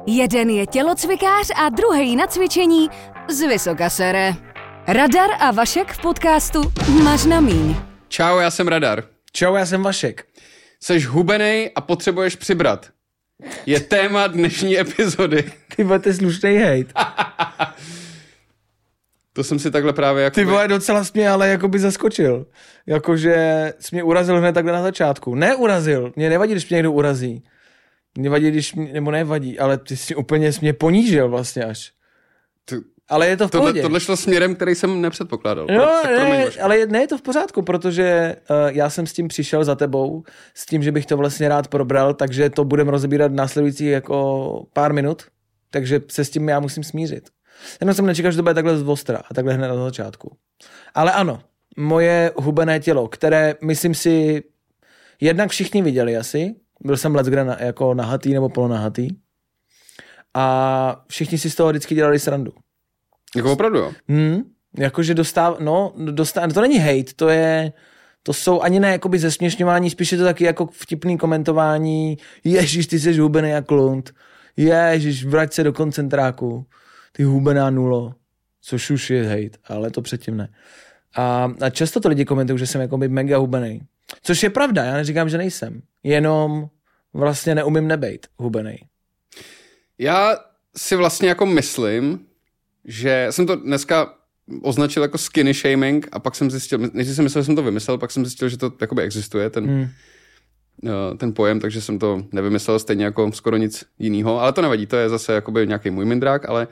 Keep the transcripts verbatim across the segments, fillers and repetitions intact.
Jeden je tělocvikář a druhý na cvičení z vysoka sere. Radar a Vašek v podcastu Mař na míň. Čau, já jsem Radar. Čau, já jsem Vašek. Seš hubenej a potřebuješ přibrat. Je téma dnešní epizody. Ty vole, ty slušnej hejt. To jsem si takhle právě jako... Ty vole, docela jsi mě ale jakoby zaskočil. Jakože jsi mě urazil hned takhle na začátku. Neurazil. Mě nevadí, když mě někdo urazí. Mě vadí, když mě, nebo nevadí, ale ty jsi úplně jsi mě ponížil vlastně až. Ty, ale je to v pohodě. Tohle, tohle šlo směrem, který jsem nepředpokládal. No, tak ne, ale ne, je to v pořádku, protože uh, já jsem s tím přišel za tebou, s tím, že bych to vlastně rád probral, takže to budeme rozebírat následující jako pár minut, takže se s tím já musím smířit. Jenom jsem nečekal, že to bude takhle z ostra a takhle hned na začátku. Ale ano, moje hubené tělo, které myslím si jednak všichni viděli asi, byl jsem leckde na, jako nahatý nebo polonahatý a všichni si z toho vždycky dělali srandu. Jako opravdu, jo? Hmm, jakože dostáv, no, dostáv, to není hejt, to je, to jsou ani ne jakoby zesměšňování, spíš je to taky jako vtipný komentování, ježiš, ty jsi hubený jak lunt, ježiš, vrať se do koncentráku, ty hubená nulo, což už je hejt, ale to předtím ne. A, a často to lidi komentují, že jsem jakoby mega hubený, což je pravda, já neříkám, že nejsem, jenom vlastně neumím nebejt hubený. Já si vlastně jako myslím, že jsem to dneska označil jako skinny shaming a pak jsem zjistil, než jsem myslel, že jsem to vymyslel, pak jsem zjistil, že to jakoby existuje, ten, hmm. ten pojem, takže jsem to nevymyslel stejně jako skoro nic jinýho, ale to nevadí, to je zase jakoby nějaký můj mindrák, ale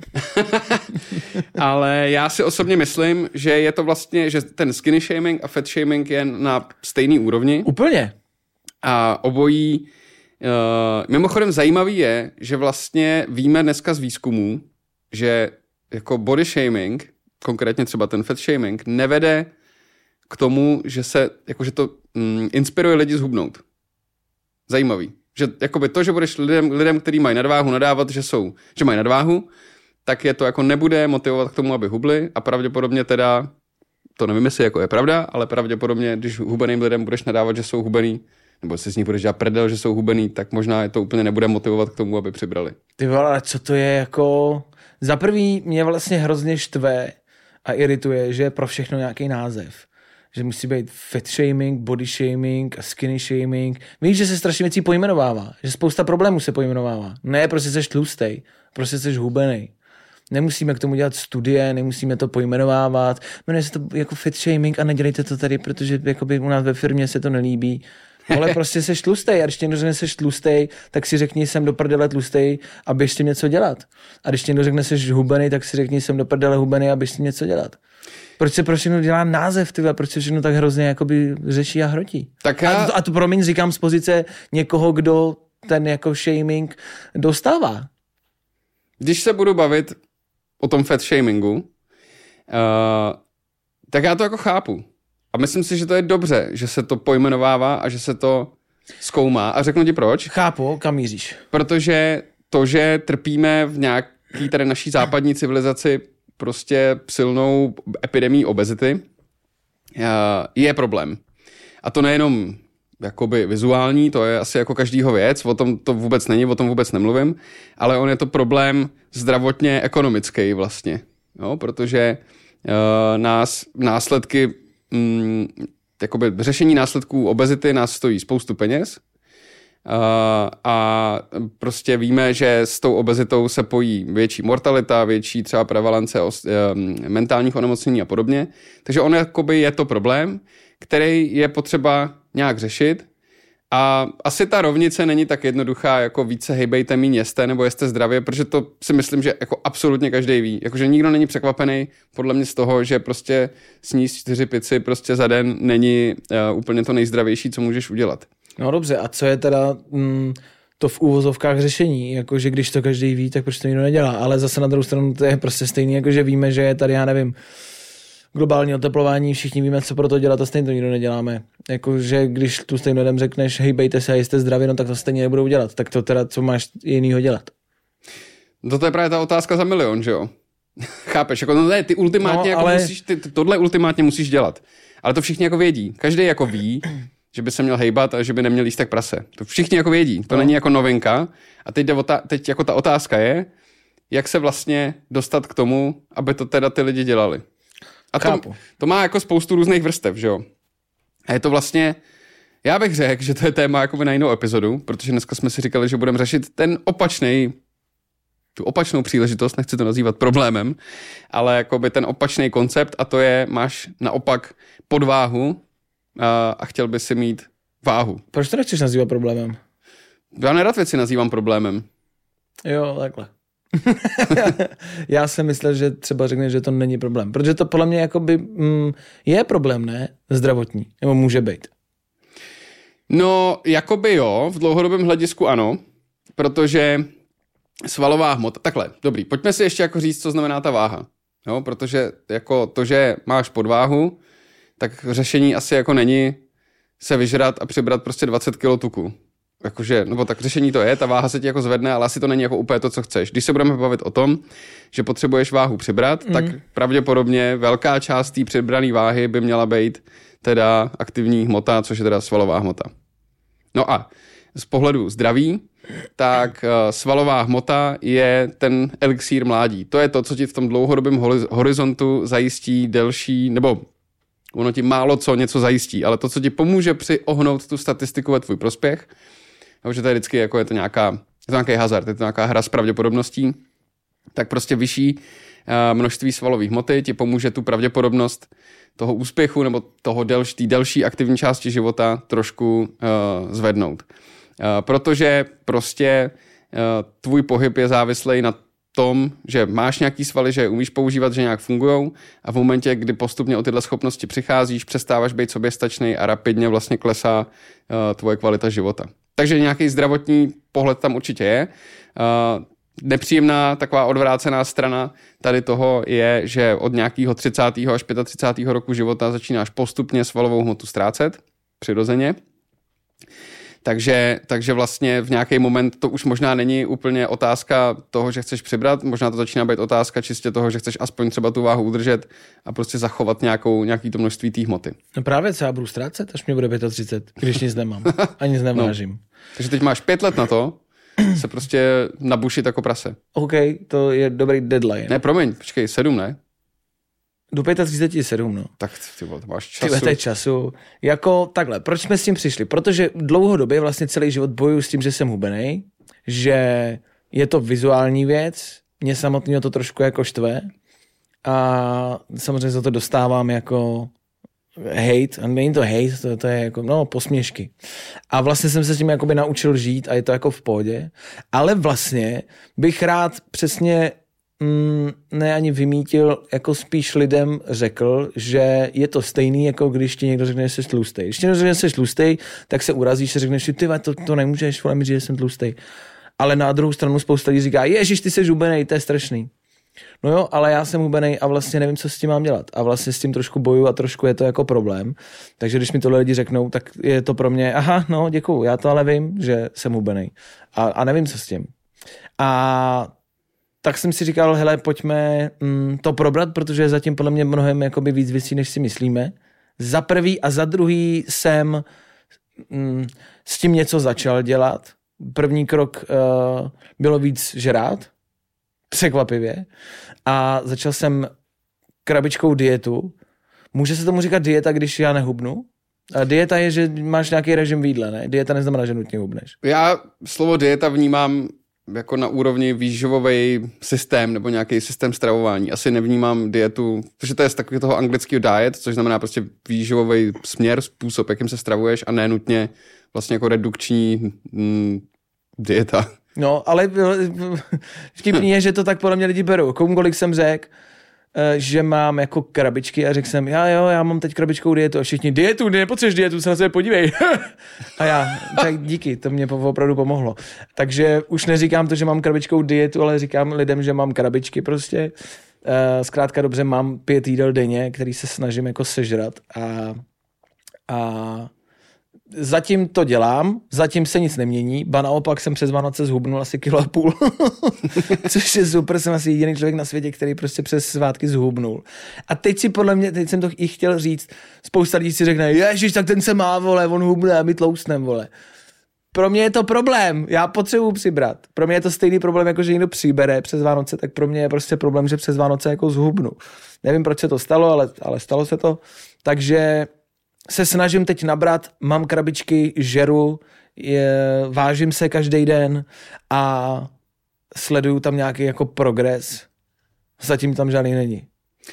ale já si osobně myslím, že je to vlastně, že ten skinny shaming a fat shaming je na stejný úrovni. Úplně. A obojí, uh, mimochodem zajímavý je, že vlastně víme dneska z výzkumů, že jako body shaming, konkrétně třeba ten fat shaming, nevede k tomu, že se, jakože to mm, inspiruje lidi zhubnout. Zajímavý. Že jakoby to, že budeš lidem, lidem, kteří mají nadváhu, nadávat, že jsou, že mají nadváhu, tak je to jako nebude motivovat k tomu, aby hubli a pravděpodobně teda, to nevím, jestli jako je pravda, ale pravděpodobně, když hubeným lidem budeš nadávat, že jsou hubený, nebo si s nich budeš dělat prdel, že jsou hubený, tak možná je to úplně nebude motivovat k tomu, aby přibrali. Ty vole, co to je jako... Za prvý mě vlastně hrozně štve a irituje, že je pro všechno nějaký název. Že musí být fat shaming, body shaming a skinny shaming. Víš, že se strašně věcí pojmenovává. Že spousta problémů se pojmenovává. Ne, prostě seš tlustej, prostě seš hubenej. Nemusíme k tomu dělat studie, nemusíme to pojmenovávat. Jmenuje se to jako fat shaming a nedělejte to tady, protože jakoby u nás ve firmě se to nelíbí. Ale prostě seš tlustej a když někdo řekne seš tlustej, tak si řekni jsem do prdele tlustej a běž s tím něco dělat. A když někdo řekne seš hubený, tak si řekni jsem do prdele hubený a běž s tím něco dělat. Proč se pro všechno dělá název, tyhle, proč se všechno tak hrozně jakoby řeší a hrotí. Tak já... A to, a to promiň říkám z pozice někoho, kdo ten jako shaming dostává. Když se budu bavit o tom fat shamingu, uh, tak já to jako chápu. A myslím si, že to je dobře, že se to pojmenovává a že se to zkoumá. A řeknu ti proč. Chápu, kam míříš. Protože to, že trpíme v nějaký tady naší západní civilizaci prostě silnou epidemii obezity, je problém. A to nejenom jakoby vizuální, to je asi jako každýho věc, o tom to vůbec není, o tom vůbec nemluvím, ale on je to problém zdravotně ekonomický vlastně. Jo, protože uh, nás následky Mm, jakoby řešení následků obezity nás stojí spoustu peněz uh, a prostě víme, že s tou obezitou se pojí větší mortalita, větší třeba prevalence os, um, mentálních onemocnění a podobně. Takže on jakoby je to problém, který je potřeba nějak řešit a asi ta rovnice není tak jednoduchá, jako více hejbejte, míň jeste nebo jeste zdravě, protože to si myslím, že jako absolutně každý ví. Jakože nikdo není překvapený podle mě z toho, že prostě sníst čtyři pici prostě za den není uh, úplně to nejzdravější, co můžeš udělat. No dobře, a co je teda mm, to v úvozovkách řešení? Jakože když to každý ví, tak proč to nikdo nedělá? Ale zase na druhou stranu to je prostě stejný, jakože víme, že je tady, já nevím, globální oteplování, všichni víme, co pro to dělat a stejně to nikdo neděláme. Jakože když tu stejně lidem řekneš, hejbejte se a jste zdraví, no tak to stejně nebudou dělat. Tak to teda, co máš jinýho dělat? No to je právě ta otázka za milion, že jo? Chápeš, jako no ne, ty ultimátně, no, ale... jako musíš, ty, tohle ultimátně musíš dělat. Ale to všichni jako vědí. Každý jako ví, že by se měl hejbat a že by neměl jíst tak prase. To všichni jako vědí, to no. není jako novinka. A teď, jde ta, teď jako ta otázka je, jak se vlastně dostat k tomu, aby to teda ty lidi dělali. A to, to má jako spoustu různých vrstev, že jo. A je to vlastně, já bych řekl, že to je téma jakoby na jinou epizodu, protože dneska jsme si říkali, že budeme řešit ten opačný, tu opačnou příležitost, nechci to nazývat problémem, ale jakoby ten opačný koncept a to je, máš naopak podváhu a, a chtěl by si mít váhu. Proč to nechceš nazývat problémem? Já nerad věci nazývám problémem. Jo, takhle. Já jsem myslel, že třeba řekne, že to není problém. Protože to podle mě jakoby, mm, je problém, ne? Zdravotní. Nebo může být. No, jakoby jo, v dlouhodobém hledisku ano, protože svalová hmota, takhle, dobrý, pojďme si ještě jako říct, co znamená ta váha. Jo, protože jako to, že máš podváhu, tak řešení asi jako není se vyžrat a přibrat prostě dvacet kilo tuku. Jakože, nebo tak řešení to je, ta váha se ti jako zvedne, ale asi to není jako úplně to, co chceš. Když se budeme bavit o tom, že potřebuješ váhu přibrat, mm. tak pravděpodobně velká část té přibrané váhy by měla být teda aktivní hmota, což je teda svalová hmota. No a z pohledu zdraví, tak uh, svalová hmota je ten elixír mládí. To je to, co ti v tom dlouhodobém horizontu zajistí delší, nebo ono ti málo co něco zajistí, ale to, co ti pomůže přiohnout tu statistiku ve tvůj prospěch, že to je vždycky jako je to nějaká, je to nějaký hazard, je to nějaká hra s pravděpodobností, tak prostě vyšší uh, množství svalové hmoty ti pomůže tu pravděpodobnost toho úspěchu nebo toho delší, té delší aktivní části života trošku uh, zvednout. Uh, protože prostě uh, tvůj pohyb je závislý na tom, že máš nějaký svaly, že je umíš používat, že nějak fungujou a v momentě, kdy postupně o tyhle schopnosti přicházíš, přestáváš být soběstačný a rapidně vlastně klesá uh, tvoje kvalita života. Takže nějaký zdravotní pohled tam určitě je. Uh, nepříjemná taková odvrácená strana tady toho je, že od nějakého třicátého až třicátého pátého roku života začínáš postupně svalovou hmotu ztrácet, přirozeně. Takže, takže vlastně v nějaký moment to už možná není úplně otázka toho, že chceš přibrat, možná to začíná být otázka čistě toho, že chceš aspoň třeba tu váhu udržet a prostě zachovat nějakou, nějaký to množství té hmoty. No právě co já budu ztrácet, až mě bude třicet pět, když nic nemám a nic nevážím. No. Takže teď máš pět let na to se prostě nabušit jako prase. OK, to je dobrý deadline. Ne, promiň, počkej, sedm, ne? Do třicet pět sedm, no. Tak ty vole, to máš času. Ty času. Jako takhle, proč jsme s tím přišli? Protože dlouhodobě vlastně celý život bojuju s tím, že jsem hubenej, že je to vizuální věc, mě samotného to trošku jako štve a samozřejmě za to dostávám jako hate, a není to hate, to, to je jako, no, posměšky. A vlastně jsem se s tím jakoby naučil žít a je to jako v pohodě, ale vlastně bych rád přesně Mm, ne ani vymítil, jako spíš lidem řekl, že je to stejný, jako když ti někdo řekne, že jsi tlustej. Když ti někdo řekne, že jsi tlustej, tak se urazíš a řekneš, ty to, to nemůžeš, vole mi říct, že jsem tlustej. Ale na druhou stranu spousta lidí říká, ježiš, ty jsi hubenej, to je strašný. No jo, ale já jsem hubenej a vlastně nevím, co s tím mám dělat. A vlastně s tím trošku bojuju a trošku je to jako problém. Takže když mi tohle lidi řeknou, tak je to pro mě, aha, no děkuju, já to ale vím, že jsem hubenej. A, a nevím, co s tím. A tak jsem si říkal, hele, pojďme mm, to probrat, protože je zatím podle mě mnohem jakoby víc věcí, než si myslíme. Za prvý a za druhý jsem mm, s tím něco začal dělat. První krok uh, bylo víc žrát, překvapivě. A začal jsem krabičkou dietu. Může se tomu říkat dieta, když já nehubnu? A dieta je, že máš nějaký režim v jídle, ne? Dieta neznamená, že nutně hubneš. Já slovo dieta vnímám jako na úrovni výživový systém nebo nějaký systém stravování. Asi nevnímám dietu, protože to je z takového toho anglického diet, což znamená prostě výživový směr, způsob, jakým se stravuješ a ne nutně vlastně jako redukční mm, dieta. No, ale vtipný je, že to tak podle mě lidi berou. Komukoliv jsem řekl, že mám jako krabičky a řekl jsem, já jo, já mám teď krabičkou dietu a všichni, dietu, nepotřebuješ dietu, se na sebe podívej. A já, tak díky, to mě opravdu pomohlo. Takže už neříkám to, že mám krabičkou dietu, ale říkám lidem, že mám krabičky prostě. Zkrátka dobře, mám pět jídel denně, který se snažím jako sežrat a, a zatím to dělám, zatím se nic nemění, ba naopak jsem přes Vánoce zhubnul asi kilo a půl, což je super, jsem asi jediný člověk na světě, který prostě přes svátky zhubnul. A teď si podle mě, teď jsem to i chtěl říct, spousta lidí si řekne, ježiš, tak ten se má, vole, on hubne a my tloustnem, vole. Pro mě je to problém, já potřebuji přibrat. Pro mě je to stejný problém, jako že někdo přibere přes Vánoce, tak pro mě je prostě problém, že přes Vánoce jako zhubnu. Nevím, proč se to stalo, ale, ale stalo se to. Takže se snažím teď nabrat, mám krabičky, žeru, je, vážím se každý den a sleduju tam nějaký jako progres. Zatím tam žádný není.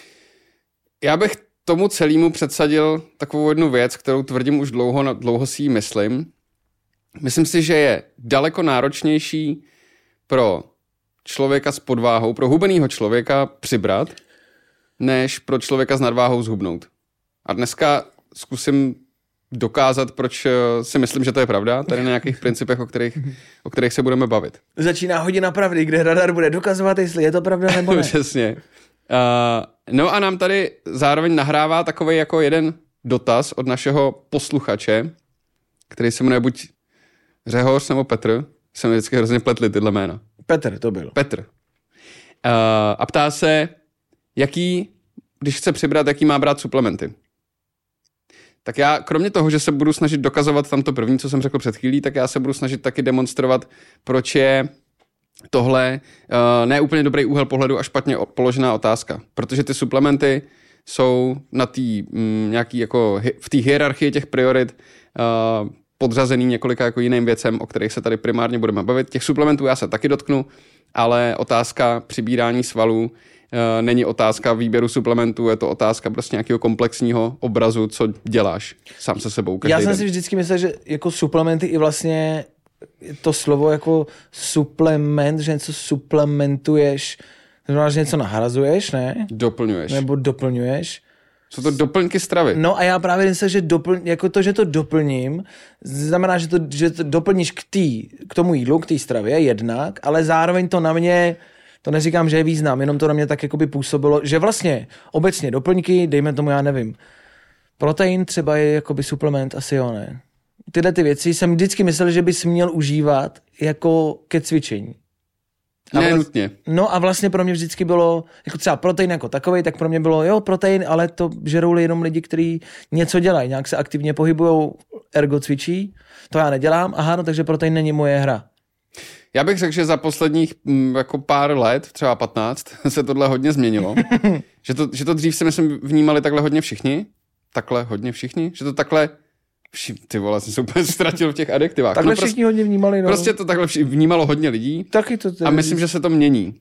Já bych tomu celému předsadil takovou jednu věc, kterou tvrdím už dlouho, dlouho si ji myslím. Myslím si, že je daleko náročnější pro člověka s podváhou, pro hubenýho člověka přibrat, než pro člověka s nadváhou zhubnout. A dneska zkusím dokázat, proč si myslím, že to je pravda, tady na nějakých principech, o kterých, o kterých se budeme bavit. Začíná hodina pravdy, kde radar bude dokazovat, jestli je to pravda nebo ne. Přesně. Uh, no a nám tady zároveň nahrává takovej jako jeden dotaz od našeho posluchače, který se jmenuje buď Řehoř nebo Petr. Se mi vždycky hrozně pletli tyhle jména. Petr to byl. Petr. Uh, a ptá se, jaký, když chce přibrat, jaký má brát suplementy. Tak já, kromě toho, že se budu snažit dokazovat tam to první, co jsem řekl před chvílí, tak já se budu snažit taky demonstrovat, proč je tohle uh, ne úplně dobrý úhel pohledu a špatně položená otázka. Protože ty suplementy jsou na tý, mm, nějaký jako hi, v té hierarchii těch priorit uh, podřazený několika jako jiným věcem, o kterých se tady primárně budeme bavit. Těch suplementů já se taky dotknu, ale otázka přibírání svalů uh, není otázka výběru suplementů, je to otázka prostě nějakého komplexního obrazu, co děláš sám se sebou každý Já jsem den. si vždycky myslel, že jako suplementy i vlastně to slovo jako suplement, že něco suplementuješ, znamená, že něco nahrazuješ, ne? Doplňuješ. Nebo doplňuješ. Jsou to doplňky stravy. No a já právě myslím, že dopl, jako to, že to doplním, znamená, že to, že to doplníš k, tý, k tomu jídlu, k té stravě jednak, ale zároveň to na mě, to neříkám, že je význam, jenom to na mě tak jakoby působilo, že vlastně obecně doplňky, dejme tomu, já nevím, protein třeba je jakoby suplement, asi jo, ne? Tyhle ty věci jsem vždycky myslel, že bys měl užívat jako ke cvičení. A Ne vlast... nutně. No a vlastně pro mě vždycky bylo, jako třeba protein jako takovej, tak pro mě bylo, jo, protein, ale to žerou jenom lidi, kteří něco dělají, nějak se aktivně pohybujou, ergo cvičí. To já nedělám, aha, no takže protein není moje hra. Já bych řekl, že za posledních m, jako pár let, třeba patnáct, se tohle hodně změnilo. že, to, že to dřív si myslím vnímali takhle hodně všichni. Takhle hodně všichni. Že to takhle vši, ty vole, jsem se úplně ztratil v těch adjektivách. Takhle no, všichni prostě, hodně vnímali. No. Prostě to takhle vši, vnímalo hodně lidí. Taky to tedy. A myslím, že se to mění.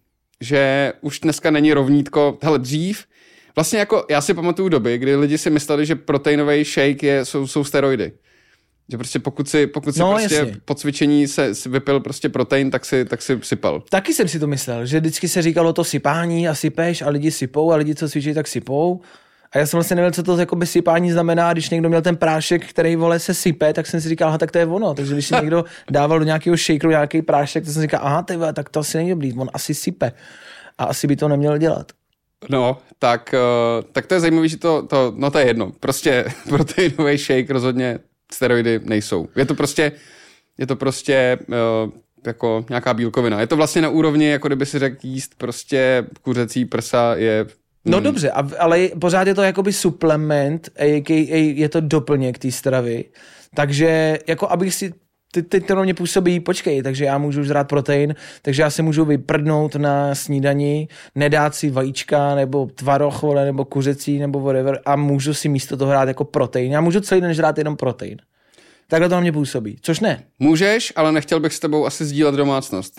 Že už dneska není rovnítko. Hele, dřív, vlastně jako já si pamatuju doby, kdy lidi si mysleli, že proteinový shake je, jsou, jsou steroidy. Že prostě pokud si, pokud si no, prostě jasně. po cvičení se, si vypil prostě protein, tak si, tak si sypal. Taky jsem si to myslel, že vždycky se říkalo to sypání a sypeš a lidi sypou a lidi, co cvičí, tak sypou. A já jsem vlastně nevěděl, co to jakoby sypání znamená, když někdo měl ten prášek, který vole se sype, tak jsem si říkal, aha, tak to je ono. Takže když si někdo dával do nějakého shakeru nějaký prášek, tak jsem si říkal, aha, ty vole, tak to asi není dobrý, on asi sype. A asi by to neměl dělat. No, tak, uh, tak to je zajímavé, že to, to, no to je jedno. Prostě proteinový shake rozhodně steroidy nejsou. Je to prostě, je to prostě uh, jako nějaká bílkovina. Je to vlastně na úrovni, jako kdyby si řekl jíst prostě kuřecí prsa je... No hmm. dobře, ale pořád je to jakoby suplement, a k a je to doplněk té stravy. Takže jako abych si... Teď, teď to na mě působí, počkej, takže já můžu žrát protein, takže já se můžu vyprdnout na snídani, nedát si vajíčka, nebo tvaroh, nebo kuřecí, nebo whatever a můžu si místo toho hrát jako protein. Já můžu celý den žrát jenom protein. Takhle to na mě působí, což ne. Můžeš, ale nechtěl bych s tebou asi sdílet domácnost.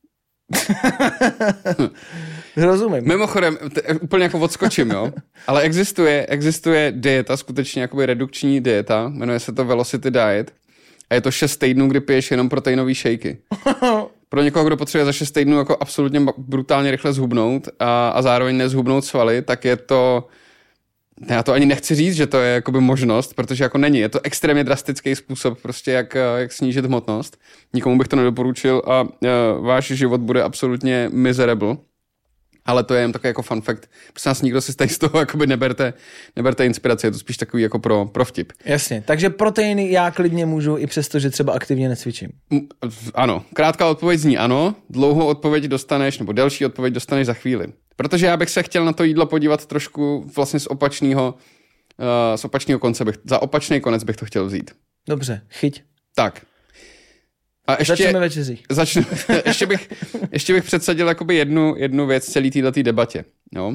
Rozumím. Mimochodem, t- úplně jako odskočím, jo, ale existuje, existuje dieta, skutečně jakoby redukční dieta, jmenuje se to Velocity Diet. A je to šest týdnů, kdy piješ jenom proteinový shakey. Pro někoho, kdo potřebuje za šest týdnů jako absolutně brutálně rychle zhubnout a, a zároveň nezhubnout svaly, tak je to... Já to ani nechci říct, že to je jakoby možnost, protože jako není. Je to extrémně drastický způsob, prostě jak, jak snížit hmotnost. Nikomu bych to nedoporučil a uh, váš život bude absolutně miserable. Ale to je jen takový jako fun fact. Prostě nás nikdo si z toho jakoby neberte, neberte inspiraci, je to spíš takový jako pro, pro vtip. Jasně, takže proteiny já klidně můžu i přesto, že třeba aktivně necvičím. Ano, krátká odpověď zní ano, dlouhou odpověď dostaneš, nebo delší odpověď dostaneš za chvíli. Protože já bych se chtěl na to jídlo podívat trošku vlastně z opačného, uh, z opačného konce, bych, za opačný konec bych to chtěl vzít. Dobře, chyť. Tak. A ještě, Začneme večeří. Začnu, ještě, bych, ještě bych předsadil jakoby jednu, jednu věc celý této debatě. No.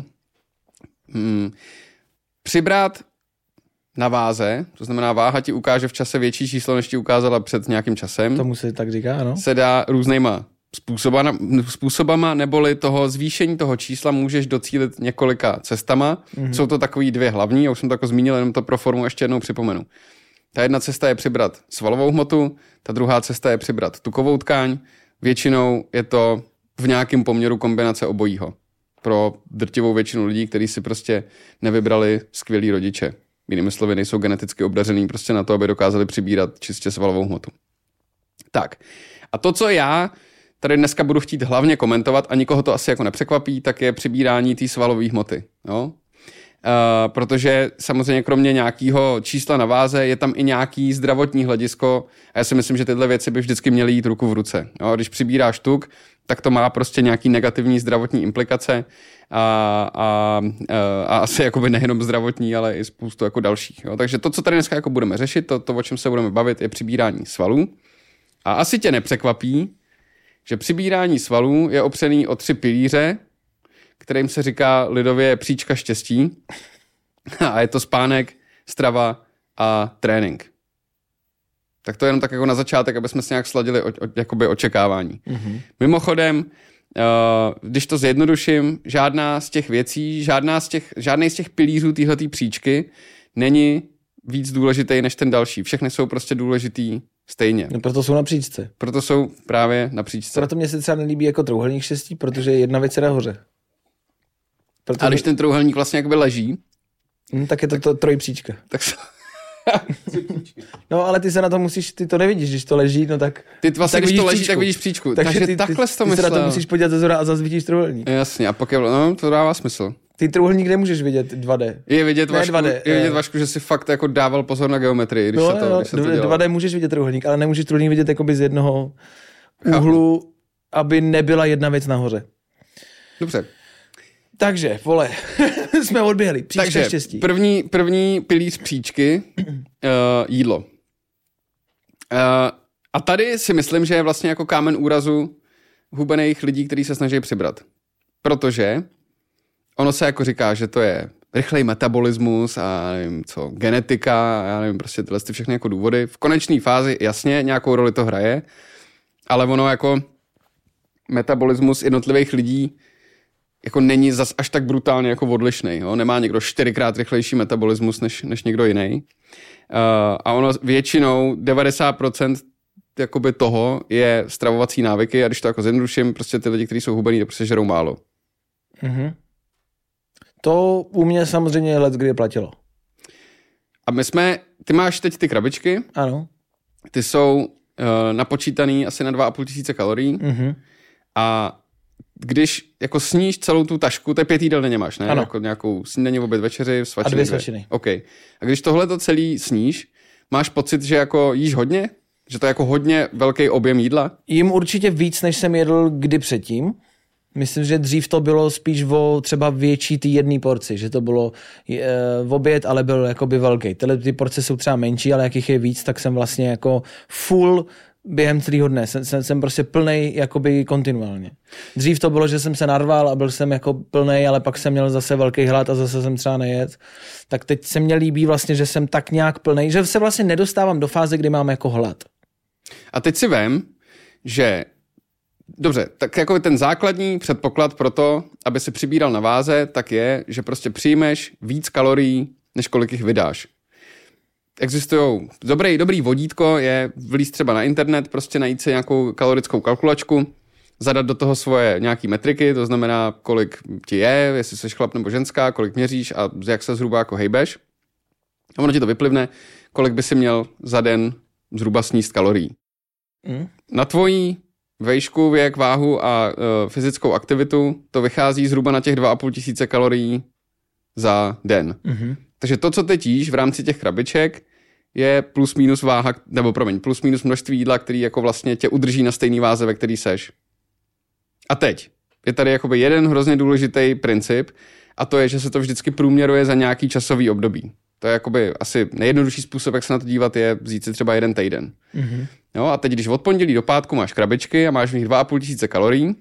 Hmm. Přibrat na váze, to znamená váha ti ukáže v čase větší číslo, než ti ukázala před nějakým časem. Tomu se tak říká, ano. Se dá různýma způsobama, způsobama, neboli toho zvýšení toho čísla můžeš docílit několika cestama. Mm-hmm. Jsou to takový dvě hlavní, já už jsem to jako zmínil, jenom to pro formu ještě jednou připomenu. Ta jedna cesta je přibrat svalovou hmotu, ta druhá cesta je přibrat tukovou tkáň. Většinou je to v nějakém poměru kombinace obojího. Pro drtivou většinu lidí, kteří si prostě nevybrali skvělý rodiče. Jinými slovy, nejsou geneticky obdařený prostě na to, aby dokázali přibírat čistě svalovou hmotu. Tak. A to, co já tady dneska budu chtít hlavně komentovat, a nikoho to asi jako nepřekvapí, tak je přibírání té svalové hmoty. Jo? Uh, protože samozřejmě kromě nějakého čísla na váze je tam i nějaký zdravotní hledisko a já si myslím, že tyhle věci by vždycky měly jít ruku v ruce. Jo? Když přibíráš tuk, tak to má prostě nějaký negativní zdravotní implikace a, a, a asi jakoby nejenom zdravotní, ale i spoustu jako dalších. Jo? Takže to, co tady dneska jako budeme řešit, to, to, o čem se budeme bavit, je přibírání svalů. A asi tě nepřekvapí, že přibírání svalů je opřený o tři pilíře, kterým se říká lidově příčka štěstí. A je to spánek, strava a trénink. Tak to je jenom tak jako na začátek, aby jsme si nějak sladili o, o, jakoby očekávání. Mm-hmm. Mimochodem, uh, když to zjednoduším, žádná z těch věcí, žádná z těch, žádný z těch pilířů téhletý příčky není víc důležitý než ten další. Všechny jsou prostě důležitý stejně. No proto jsou na příčce. Proto jsou právě na příčce. Proto mě se třeba nelíbí jako trouhelník štěstí, protože jedna věc je nahoře. Proto... A když ten trouhelník vlastně jakoby leží, hmm, tak je to, to trojpříčka. Tak se... No ale ty se na to musíš, ty to nevidíš, když to leží, no tak... Ty vlastně, tak když to leží, příčku. tak vidíš příčku. Takže, Takže ty, takhle ty, jsi to ty myslel. se na to musíš podívat ze zora a zase vidíš trouhelník. Jasně, a pak je, no, to dává smysl. Ty trouhelník nemůžeš vidět dva dé. Je vidět, ne, Vašku, dva dé, je vidět Vašku, že si fakt jako dával pozor na geometrii, když no, se to, no, když se to dělalo. dva dé můžeš vidět trouhelník, ale nemůžeš trouhelník vidět jakoby z jednoho úhlu, Chápu. Aby nebyla jedna věc nahoře. Dobře. Takže, vole, jsme odběhli. Příčka Takže štěstí. První, první pilíř příčky, uh, jídlo. Uh, a tady si myslím, že je vlastně jako kámen úrazu hubených lidí, kteří se snaží přibrat. Protože ono se jako říká, že to je rychlej metabolismus a nevím co, genetika, já nevím, prostě tyhle ty všechny jako důvody. V konečné fázi jasně nějakou roli to hraje, ale ono jako metabolismus jednotlivých lidí jako není zas až tak brutálně jako odlišnej. Jo? Nemá někdo čtyřikrát rychlejší metabolismus než, než někdo jiný. Uh, a ono většinou devadesát procent jakoby toho je stravovací návyky a když to jako zjednoduším, prostě ty lidi, kteří jsou hubený, to prostě žerou málo. Mm-hmm. To u mě samozřejmě let, kdy platilo. A my jsme, ty máš teď ty krabičky. Ano. Ty jsou uh, napočítaný asi na dva a půl tisíce kalorií. Mm-hmm. A když jako sníš celou tu tašku, to je pět jídel denně máš, ne? Ano. Jako nějakou snídaní, oběd, večeři, svačiny. A dvě svačiny. OK. A když tohle to celý sníš, máš pocit, že jako jíš hodně? Že to je jako hodně velký objem jídla? Jím určitě víc, než jsem jedl kdy předtím. Myslím, že dřív to bylo spíš o třeba větší ty jedné porci, že to bylo e, v oběd, ale byl jakoby velký. Tyhle ty porce jsou třeba menší, ale jak jich je víc, tak jsem vlastně jako full během celého dne. Jsem, jsem, jsem prostě plnej jakoby kontinuálně. Dřív to bylo, že jsem se narval a byl jsem jako plnej, ale pak jsem měl zase velký hlad a zase jsem třeba nejet. Tak teď se mně líbí vlastně, že jsem tak nějak plnej, že se vlastně nedostávám do fáze, kdy mám jako hlad. A teď si vem, že dobře, tak jako ten základní předpoklad pro to, aby si přibíral na váze, tak je, že prostě přijmeš víc kalorií, než kolik jich vydáš. Existují dobrý, dobrý vodítko, je vlízt třeba na internet, prostě najít si nějakou kalorickou kalkulačku, zadat do toho svoje nějaký metriky, to znamená, kolik ti je, jestli jsi chlap nebo ženská, kolik měříš a jak se zhruba jako hejbeš. A ono ti to vyplivne, kolik by si měl za den zhruba sníst kalorií. Mm. Na tvojí vejšku, věk, váhu a uh, fyzickou aktivitu, to vychází zhruba na těch dva a půl tisíce kalorií za den. Mm-hmm. Takže to, co teď jíš v rámci těch krabiček, je plus minus váha, nebo promiň, plus minus množství jídla, který jako vlastně tě udrží na stejný váze, ve který seš. A teď je tady jakoby jeden hrozně důležitý princip a to je, že se to vždycky průměruje za nějaký časový období. To je jakoby asi nejjednodušší způsob, jak se na to dívat, je vzít si třeba jeden týden. Mm-hmm. Jo, a teď, když od pondělí do pátku máš krabičky a máš v nich dva a půl tisíce kalorií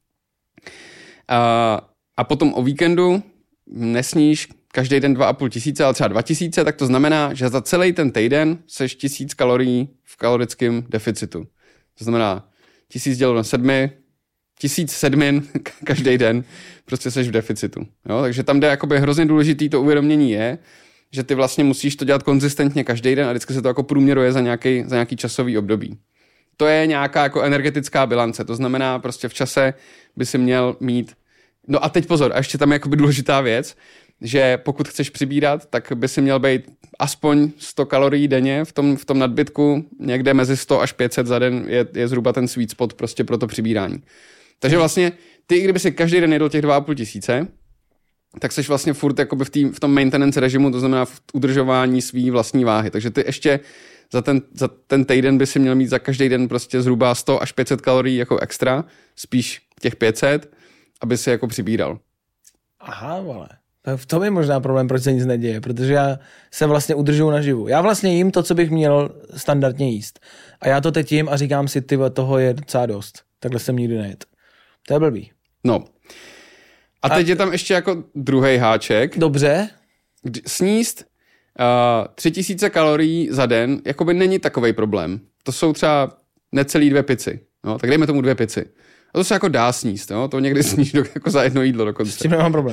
a, a potom o víkendu nesníš každý den dva a půl tisíce, ale třeba dva tisíce, tak to znamená, že za celý ten týden seš tisíc kalorií v kalorickém deficitu. To znamená tisíc děleno na sedmi, tisíc sedmin každý den prostě seš v deficitu. Jo? Takže tam, kde jakoby hrozně důležitý to uvědomění je, že ty vlastně musíš to dělat konzistentně každý den a vždycky se to jako průměruje za nějaký, za nějaký časový období. To je nějaká jako energetická bilance, to znamená prostě v čase by si měl mít. No a teď pozor, a ještě tam je jakoby důležitá věc, že pokud chceš přibírat, tak by si měl být aspoň sto kalorií denně v tom, v tom nadbytku, někde mezi sto až pět set za den je, je zhruba ten sweet spot prostě pro to přibírání. Takže vlastně ty, kdyby si každý den jedl těch dva a půl tisíce, tak seš vlastně furt jakoby v, tý, v tom maintenance režimu, to znamená v udržování svý vlastní váhy. Takže ty ještě za ten, za ten týden by si měl mít za každý den prostě zhruba sto až pět set kalorií jako extra, spíš těch pět set, aby si jako přibíral. Aha, vole. V tom je možná problém, proč se nic neděje, protože já se vlastně udržuju naživu. Já vlastně jím to, co bych měl standardně jíst. A já to teď jím a říkám si, ty toho je docela dost. Takhle jsem nikdy nejedl. To je blbý. No. A teď a... je tam ještě jako druhý háček. Dobře. Sníst uh, tři tisíce kalorií za den jakoby není takovej problém. To jsou třeba necelý dvě pici. No, tak dejme tomu dvě pici. A to se jako dá sníst, jo? To někdy sníš do, jako za jedno jídlo dokonce. S tím nemám problém.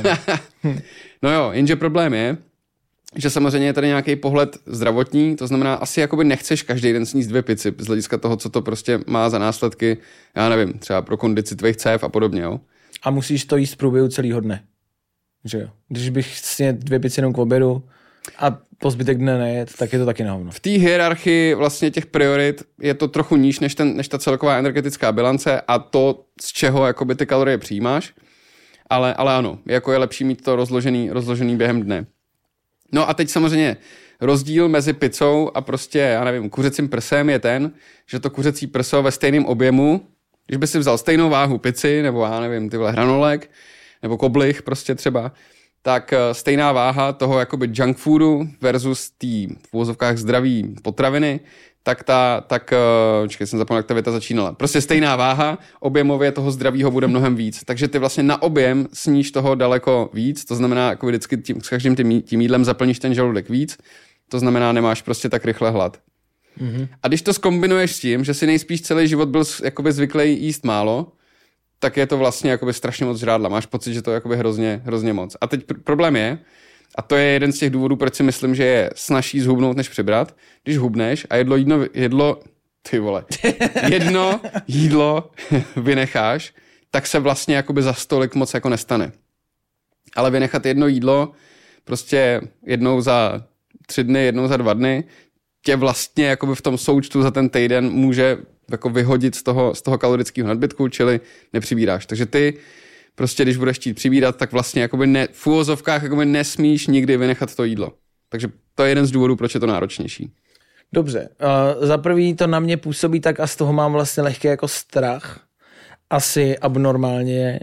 No jo, jenže problém je, že samozřejmě je tady nějaký pohled zdravotní, to znamená, asi jakoby nechceš každý den sníst dvě pici z hlediska toho, co to prostě má za následky, já nevím, třeba pro kondici tvých cév a podobně, jo. A musíš to jíst v průběhu celého dne, že jo. Když bych snědl dvě pici jenom k obědu a po zbytek dne nejet, tak je to taky na hovno. V té hierarchii vlastně těch priorit je to trochu níž než, ten, než ta celková energetická bilance a to, z čeho jakoby ty kalorie přijímáš, ale, ale ano, jako je lepší mít to rozložený, rozložený během dne. No a teď samozřejmě rozdíl mezi pizzou a prostě, já nevím, kuřecím prsem je ten, že to kuřecí prso ve stejném objemu, když by si vzal stejnou váhu pici, nebo já nevím, tyhle hranolek, nebo koblich prostě třeba, tak stejná váha toho jakoby junk foodu versus tý v uvozovkách zdraví potraviny, tak ta, tak, čekaj, jsem zapomněl, jak ta věta začínala. Prostě stejná váha, objemově toho zdravího bude mnohem víc. Takže ty vlastně na objem sníš toho daleko víc, to znamená, jako vždycky tím, s každým tím, tím jídlem zaplníš ten žaludek víc, to znamená, nemáš prostě tak rychle hlad. Mm-hmm. A když to zkombinuješ s tím, že si nejspíš celý život byl jakoby zvyklý jíst málo, tak je to vlastně jakoby strašně moc žrádla. Máš pocit, že to je jakoby hrozně, hrozně moc. A teď pr- problém je, a to je jeden z těch důvodů, proč si myslím, že je snazší zhubnout, než přibrat. Když hubneš a jedlo, jedno, jedlo, ty vole, jedno jídlo vynecháš, tak se vlastně jakoby za stolik moc jako nestane. Ale vynechat jedno jídlo prostě jednou za tři dny, jednou za dva dny, tě vlastně jakoby v tom součtu za ten týden může jako vyhodit z toho, z toho kalorického nadbytku, čili nepřibíráš. Takže ty prostě, když budeš chtít přibírat, tak vlastně jakoby ne, v úvozovkách jakoby nesmíš nikdy vynechat to jídlo. Takže to je jeden z důvodů, proč je to náročnější. Dobře. Uh, za prvý to na mě působí tak a z toho mám vlastně lehký jako strach. Asi abnormálně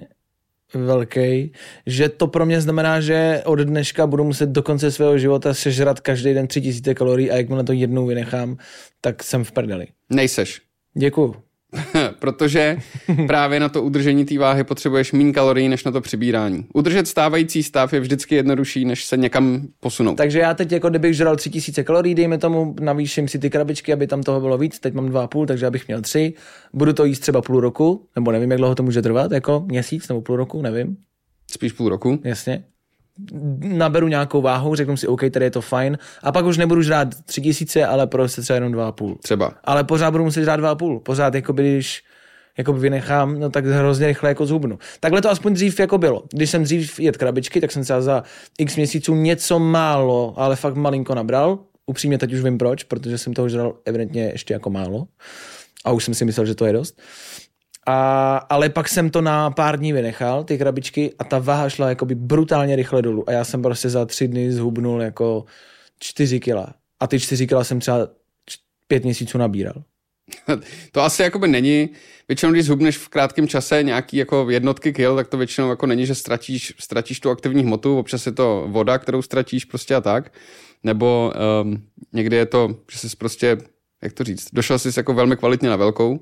velký, že to pro mě znamená, že od dneška budu muset do konce svého života sežrat každý den tři tisíce kalorií a jakmile to jednou vynechám, tak jsem v prdeli. Nejseš. Děkuju. Protože právě na to udržení té váhy potřebuješ méně kalorií, než na to přibírání. Udržet stávající stav je vždycky jednodušší, než se někam posunout. Takže já teď, jako kdybych žral tři tisíce kalorií, dejme tomu, navýším si ty krabičky, aby tam toho bylo víc, teď mám dva a půl, takže abych měl tři. Budu to jíst třeba půl roku, nebo nevím, jak dlouho to může trvat, jako měsíc nebo půl roku, nevím. Spíš půl roku. Jasně. Naberu nějakou váhu, řeknu si, OK, tady je to fajn, a pak už nebudu žrát tři tisíce, ale prostě třeba jenom dva a půl. Třeba. Ale pořád budu muset žrát dva a půl. Pořád, jako když jakoby vynechám, no tak hrozně rychle jako zhubnu. Takhle to aspoň dřív jako bylo. Když jsem dřív jet krabičky, tak jsem třeba za x měsíců něco málo, ale fakt malinko nabral. Upřímně teď už vím proč, protože jsem toho žral evidentně ještě jako málo. A už jsem si myslel, že to je dost. A, ale pak jsem to na pár dní vynechal, ty krabičky, a ta váha šla jakoby brutálně rychle dolů. A já jsem prostě za tři dny zhubnul jako čtyři kila. A ty čtyři kila jsem třeba pět měsíců nabíral. To asi jakoby není, většinou když zhubneš v krátkém čase nějaký jako jednotky kil, tak to většinou jako není, že ztratíš, ztratíš tu aktivní hmotu, občas je to voda, kterou ztratíš prostě a tak, nebo um, někdy je to, že jsi prostě, jak to říct, došel jsi jako velmi kvalitně na velkou,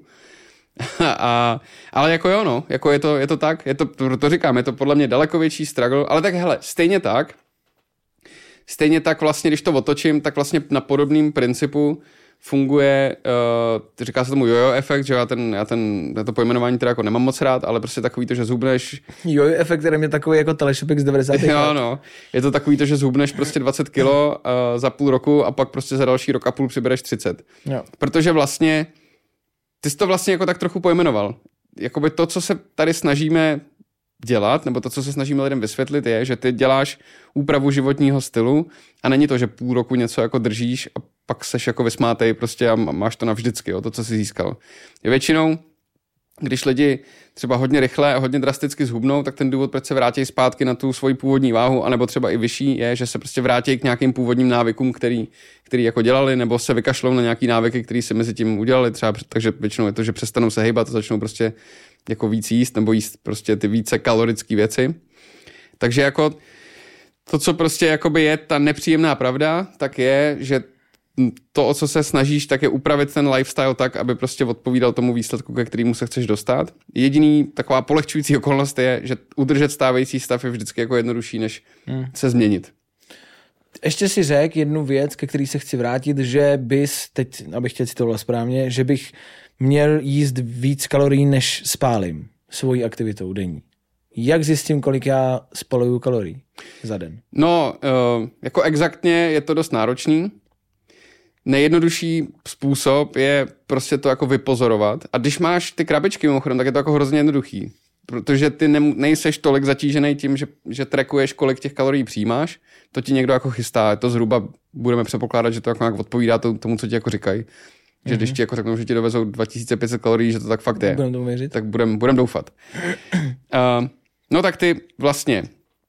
a, ale jako jo no, jako je to, je to tak, je to, to, to říkám, je to podle mě daleko větší struggle, ale tak hele, stejně tak, stejně tak vlastně, když to otočím, tak vlastně na podobném principu funguje, uh, říká se tomu jojo efekt, že já, ten, já, ten, já to pojmenování teda jako nemám moc rád, ale prostě takový to, že zhubneš... Jojo efekt, který je takový jako telešopek z devadesátých let. Jo, no. Je to takový to, že zhubneš prostě dvacet kilo uh, za půl roku a pak prostě za další rok a půl přibereš třicet. Jo. Protože vlastně, ty jsi to vlastně jako tak trochu pojmenoval. Jakoby to, co se tady snažíme dělat, nebo to, co se snažíme lidem vysvětlit, je, že ty děláš úpravu životního stylu a není to, že půl roku něco jako držíš a pak seš jako vysmátej prostě a máš to navždycky, jo, to, co jsi získal. Je většinou, když lidi třeba hodně rychle a hodně drasticky zhubnou, tak ten důvod, proč se vrátí zpátky na tu svoji původní váhu, anebo třeba i vyšší, je, že se prostě vrátí k nějakým původním návykům, který, který jako dělali, nebo se vykašlou na nějaký návyky, který si mezi tím udělali, třeba, takže většinou je to, že přestanou se hejbat a začnou prostě jako víc jíst, nebo jíst prostě ty více kalorické věci. Takže jako to, co prostě jakoby je ta nepříjemná pravda, tak je, že to, o co se snažíš, tak je upravit ten lifestyle tak, aby prostě odpovídal tomu výsledku, ke kterému se chceš dostat. Jediný taková polehčující okolnost je, že udržet stávající stav je vždycky jako jednodušší, než hmm. se změnit. Ještě si řek jednu věc, ke který se chci vrátit, že bys, teď, abych tě citoval správně, že bych měl jíst víc kalorií, než spálím svojí aktivitou denní. Jak zjistím, kolik já spaluju kalorií za den? No, uh, jako exaktně je to dost náročný. Nejjednodušší způsob je prostě to jako vypozorovat. A když máš ty krabičky mimochodem, tak je to jako hrozně jednoduchý. Protože ty ne, nejseš tolik zatížený tím, že, že trackuješ, kolik těch kalorií přijímáš. To ti někdo jako chystá. To zhruba budeme předpokládat, že to jako nějak odpovídá tomu, co ti jako říkají. Že mm-hmm. když ti jako řeknou, že ti dovezou dva tisíce pět set kalorií, že to tak fakt je. Budem tomu věřit. Tak budem, budem doufat. Uh, no tak ty vlastně...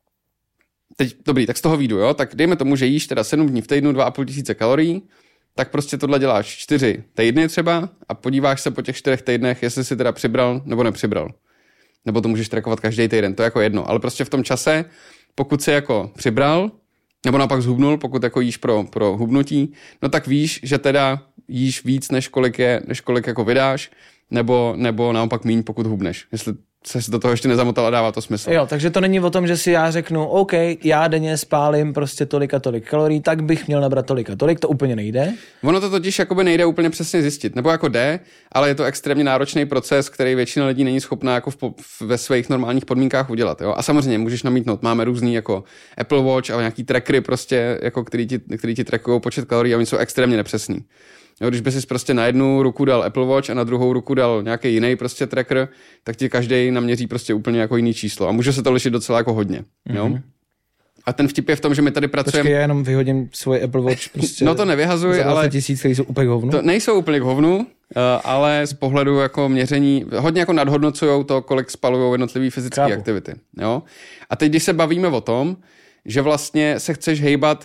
Teď, dobrý, tak z toho výjdu, jo? Tak dejme tomu, že jíš teda sedm dní v týdnu dva a půl tisíce kalorií, tak prostě tohle děláš čtyři týdny třeba a podíváš se po těch čtyřech týdnech, jestli si teda přibral nebo nepřibral. Nebo to můžeš trackovat každý týden, to je jako jedno. Ale prostě v tom čase, pokud si jako přibral, nebo naopak zhubnul, pokud jako jíš pro, pro hubnutí, no tak víš, že teda jíš víc, než kolik, je, než kolik jako vydáš, nebo, nebo naopak míň, pokud hubneš. Jestli se do toho ještě nezamotal a dává to smysl. Jo, takže to není o tom, že si já řeknu, OK, já denně spálím prostě tolik a tolik kalorií, tak bych měl nabrat tolik a tolik, to úplně nejde. Ono to totiž jakoby nejde úplně přesně zjistit, nebo jako jde, ale je to extrémně náročný proces, který většina lidí není schopná jako v, v, ve svých normálních podmínkách udělat. Jo? A samozřejmě můžeš namítnout, máme různý jako Apple Watch a nějaký trackery prostě, jako který ti, který ti trackují počet kalorií a oni jsou extrémně nepřesný. Jo, když by si prostě na jednu ruku dal Apple Watch a na druhou ruku dal nějaký jiný prostě tracker, tak ti každý naměří prostě úplně jako jiný číslo. A může se to lišit docela jako hodně. Jo? Mm-hmm. A ten vtip je v tom, že my tady pracujeme... Počkej, já jenom vyhodím svoje Apple Watch prostě... No to nevyhazuj, za ale... tisíc, který jsou úplně k hovnu. To nejsou úplně k hovnu, ale z pohledu jako měření hodně jako nadhodnocujou to, kolik spalujou jednotlivý fyzické Chápu. aktivity. Jo? A teď, když se bavíme o tom, že vlastně se chceš hejbat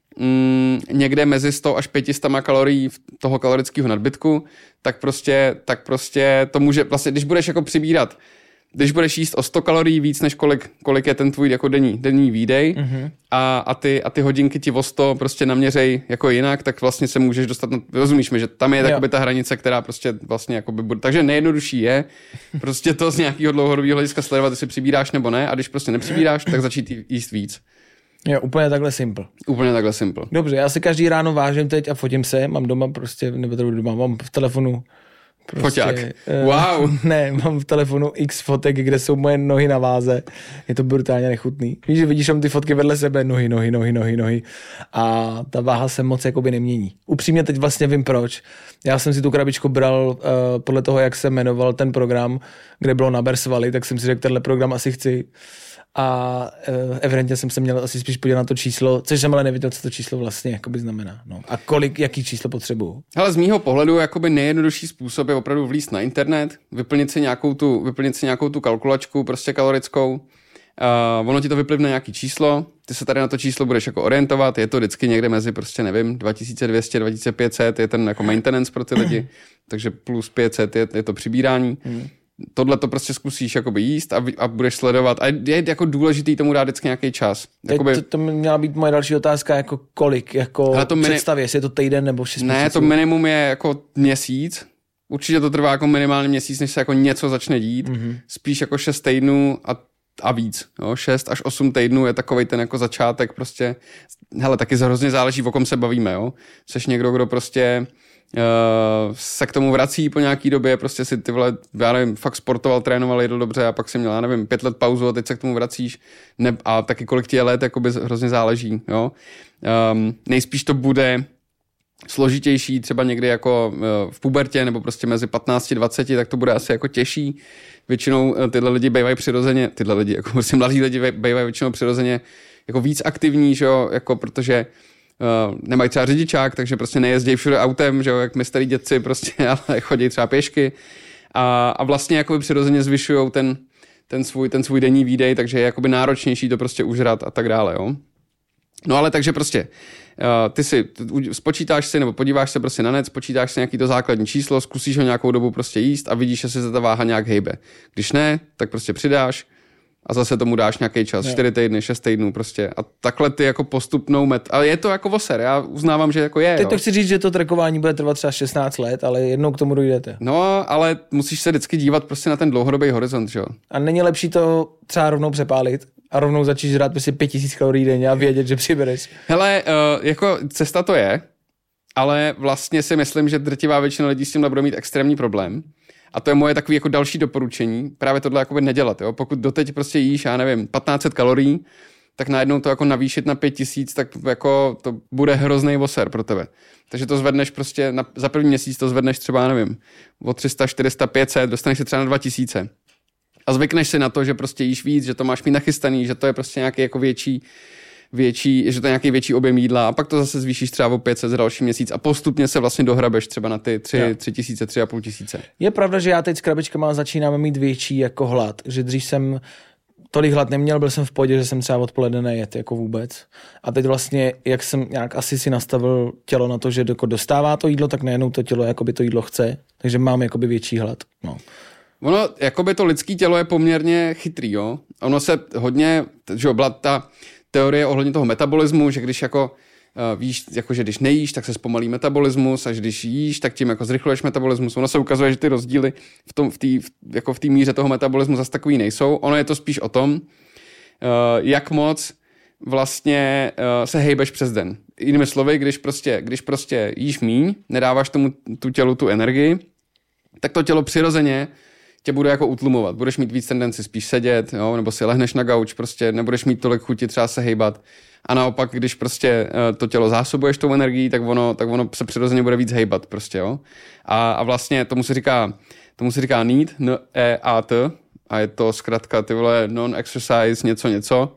Mm, někde mezi sto až pět set kalorií toho kalorického nadbytku, tak prostě, tak prostě to může, vlastně, když budeš jako přibírat, když budeš jíst o sto kalorií víc, než kolik, kolik je ten tvůj jako denní, denní výdej mm-hmm. a, a, ty, a ty hodinky ti o sto prostě naměřej jako jinak, tak vlastně se můžeš dostat, na, rozumíš mi, že tam je takoby ta hranice, která prostě vlastně jakoby bude, takže nejjednodušší je prostě to z nějakého dlouhodobého hlediska sledovat, jestli přibíráš nebo ne, a když prostě nepřibíráš, tak začít jíst víc. Jo, úplně takhle simple. Úplně takhle simple. Dobře, já si každý ráno vážím teď a fotím se, mám doma prostě, nebo tady doma, mám v telefonu prostě, foťák. Uh, Wow. Ne, mám v telefonu x fotek, kde jsou moje nohy na váze. Je to brutálně nechutný. Víš, že vidíš tam ty fotky vedle sebe, nohy, nohy, nohy, nohy, nohy. A ta váha se moc jakoby nemění. Upřímně teď vlastně vím proč. Já jsem si tu krabičku bral uh, podle toho, jak se jmenoval ten program, kde bylo naber svaly, tak jsem si řekl, tenhle program asi chci. a uh, evidentně jsem se měl asi spíš podívat na to číslo, což jsem ale nevěděl, co to číslo vlastně jakoby znamená. No. A kolik, jaký číslo potřebuju. Hele, z mýho pohledu jakoby nejjednodušší způsob je opravdu vlízt na internet, vyplnit si nějakou tu, vyplnit si nějakou tu kalkulačku prostě kalorickou. Uh, ono ti to vyplivne nějaký číslo, ty se tady na to číslo budeš jako orientovat, je to vždycky někde mezi prostě nevím, dva tisíce dvě stě, dva tisíce pět set je ten jako maintenance pro ty lidi, takže plus pět set je, je to přibírání. Hmm. Tohle to prostě zkusíš jakoby jíst a, a budeš sledovat a je jako důležitý tomu dát vždycky nějaký čas. Jakoby... To, to měla být moje další otázka, jako kolik, jako to mini... představě, jestli je to týden nebo šest Ne, měsíců. to minimum je jako měsíc, určitě to trvá jako minimálně měsíc, než se jako něco začne dít, mm-hmm. spíš jako šest týdnů a a víc, jo, šest až osm týdnů je takovej ten jako začátek prostě, hele, taky hrozně záleží, o kom se bavíme, jo, seš někdo, kdo prostě uh, se k tomu vrací po nějaký době, prostě si ty vole, já nevím, fakt sportoval, trénoval, jedl dobře a pak si měl, já nevím, pět let pauzu a teď se k tomu vracíš ne, a taky kolik ti je let, jakoby hrozně záleží, jo, um, nejspíš to bude složitější, třeba někdy jako v pubertě nebo prostě mezi patnáct a dvacet, tak to bude asi jako těžší. Většinou tyhle lidi bývají přirozeně, tyhle lidi, jako prostě mladí lidi bývají většinou přirozeně jako víc aktivní, že jo, jako protože uh, nemají třeba řidičák, takže prostě nejezdí všude autem, že jo, jak my starý dětci prostě, ale chodí třeba pěšky a, a vlastně jakoby přirozeně zvyšujou ten, ten, svůj, ten svůj denní výdej, takže je jakoby náročnější to prostě užrat a tak dále, jo. No ale takže prostě uh, ty si spočítáš si nebo podíváš se prostě na net, spočítáš si nějaký to základní číslo, zkusíš ho nějakou dobu prostě jíst a vidíš, jestli se ta váha nějak hejbe. Když ne, tak prostě přidáš a zase tomu dáš nějaký čas, čtyři no. týdny, šest týdnů prostě a takhle ty jako postupnou met. Ale je to jako voser, já uznávám, že jako je. Teď jo. to chci říct, že to trackování bude trvat třeba šestnáct let, ale jednou k tomu dojdete. No, ale musíš se vždycky dívat prostě na ten dlouhodobý horizont, že jo. A není lepší to třeba rovnou přepálit? A rovnou začít žrát prostě pět tisíc kalorií denně a vědět, že přibereš. Hele, uh, jako cesta to je, ale vlastně si myslím, že drtivá většina lidí s tímhle bude mít extrémní problém. A to je moje takové jako další doporučení, právě tohle jakoby nedělat. Jo? Pokud doteď prostě jíš, já nevím, patnáct set kalorií, tak najednou to jako navýšit na pět tisíc, tak jako to bude hrozný voser pro tebe. Takže to zvedneš prostě, na, za první měsíc to zvedneš třeba, nevím, o tři sta, čtyři sta, pět set, dostaneš se třeba na dva tisíce. A zvykneš si na to, že prostě jíš víc, že to máš mít nachystaný, že to je prostě nějaký jako větší, větší, že to je nějaký větší objem jídla a pak to zase zvýšíš třeba o pět set za další měsíc a postupně se vlastně dohrabeš třeba na ty tři, tři tisíce, tři a půl tisíce. Je pravda, že já teď s krabičkama začínám mít větší jako hlad, že dřív jsem tolik hlad neměl, byl jsem v pohodě, že jsem třeba odpoledne nejet jako vůbec. A teď vlastně, jak jsem nějak asi si nastavil tělo na to, že dostává to jídlo, tak najednou to tělo jakoby to jídlo chce, takže mám jakoby větší hlad. No. Ono, jakoby to lidský tělo je poměrně chytrý, jo. Ono se hodně, že byla ta teorie ohledně toho metabolismu, že když jako uh, víš, jako že když nejíš, tak se zpomalí metabolismus a že když jíš, tak tím jako zrychluješ metabolismus. Ono se ukazuje, že ty rozdíly v tom, v té jako v té míře toho metabolismu zase takový nejsou. Ono je to spíš o tom, uh, jak moc vlastně uh, se hejbeš přes den. Jinými slovy, když prostě, když prostě jíš míň, nedáváš tomu tu tělu tu energii, tak to tělo přirozeně tě bude jako utlumovat. Budeš mít víc tendenci spíš sedět, jo, nebo si lehneš na gauč, prostě nebudeš mít tolik chuti třeba se hejbat. A naopak, když prostě uh, to tělo zásobuješ tou energií, tak ono, tak ono se přirozeně bude víc hejbat, prostě, jo. A, a vlastně tomu se říká, tomu se říká need, n e a t, a je to zkrátka ty vole non-exercise něco něco.